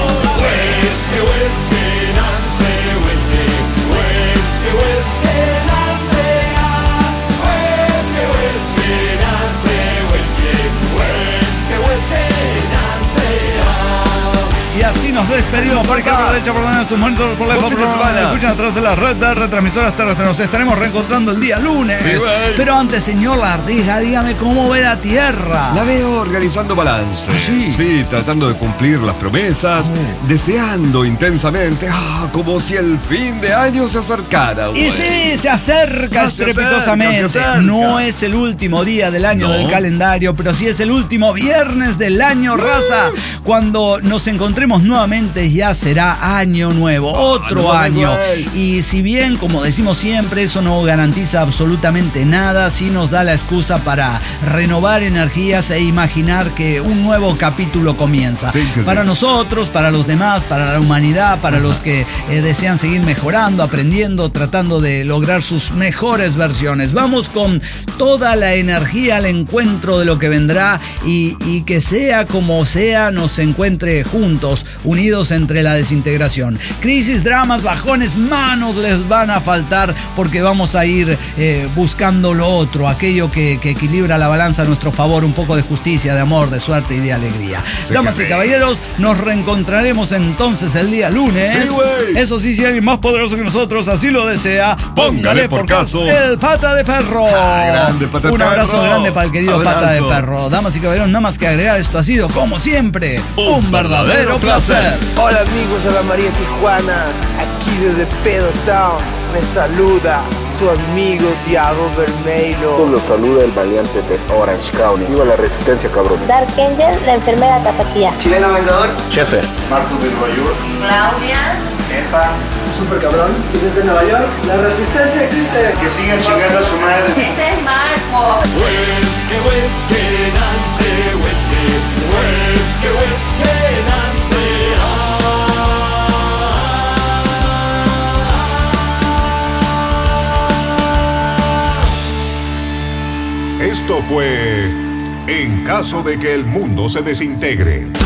y así nos despedimos por acá, por la derecha, por la derecha, sus monitores, por la escuchan a través de la red de retransmisoras terrestres. Nos estaremos reencontrando el día lunes. Pero antes, señor Lardija, dígame cómo ve la Tierra. La veo organizando balance. Sí, tratando de cumplir las promesas, deseando intensamente, como si el fin de año se acercara. Y sí, se acerca estrepitosamente. No es el último día del año del calendario, pero sí es el último viernes del año, raza. Cuando nos encontremos nuevamente ya será año nuevo, otro año. Y si bien, como decimos siempre, eso no garantiza absolutamente nada, sí nos da la excusa para renovar energías e imaginar que un nuevo capítulo comienza. Para nosotros, para los demás, para la humanidad, para los que desean seguir mejorando, aprendiendo, tratando de lograr sus mejores versiones. Vamos con toda la energía al encuentro de lo que vendrá y que sea como sea, nos se encuentre juntos, unidos entre la desintegración. Crisis, dramas, bajones, manos les van a faltar porque vamos a ir buscando lo otro, aquello que equilibra la balanza a nuestro favor, un poco de justicia, de amor, de suerte y de alegría. Sí, damas y caballeros, nos reencontraremos entonces el día lunes. Sí, güey. Eso sí, si alguien más poderoso que nosotros así lo desea, póngale por caso el Pata de Perro. Grande, Pata de Un abrazo Perro. grande para el querido Pata de Perro. Damas y caballeros, nada más que agregar, esto ha sido, como siempre, un verdadero placer. Hola amigos de la María Tijuana, aquí desde Pedo Town, me saluda su amigo Thiago Vermelho. Los saluda el valiente de Orange County. Viva la resistencia, cabrón. Dark Angel, la enfermera tapatía. Chileno Vengador. Chefer. Marcos de Nueva York. Claudia. Jefa. Super cabrón. Y desde Nueva York, la resistencia existe. Que sigan chingando a su madre. Ese es Marco. Whiskey, whiskey, Nancy, whiskey. Whiskey, whiskey, Nancy. Esto fue En caso de que el mundo se desintegre.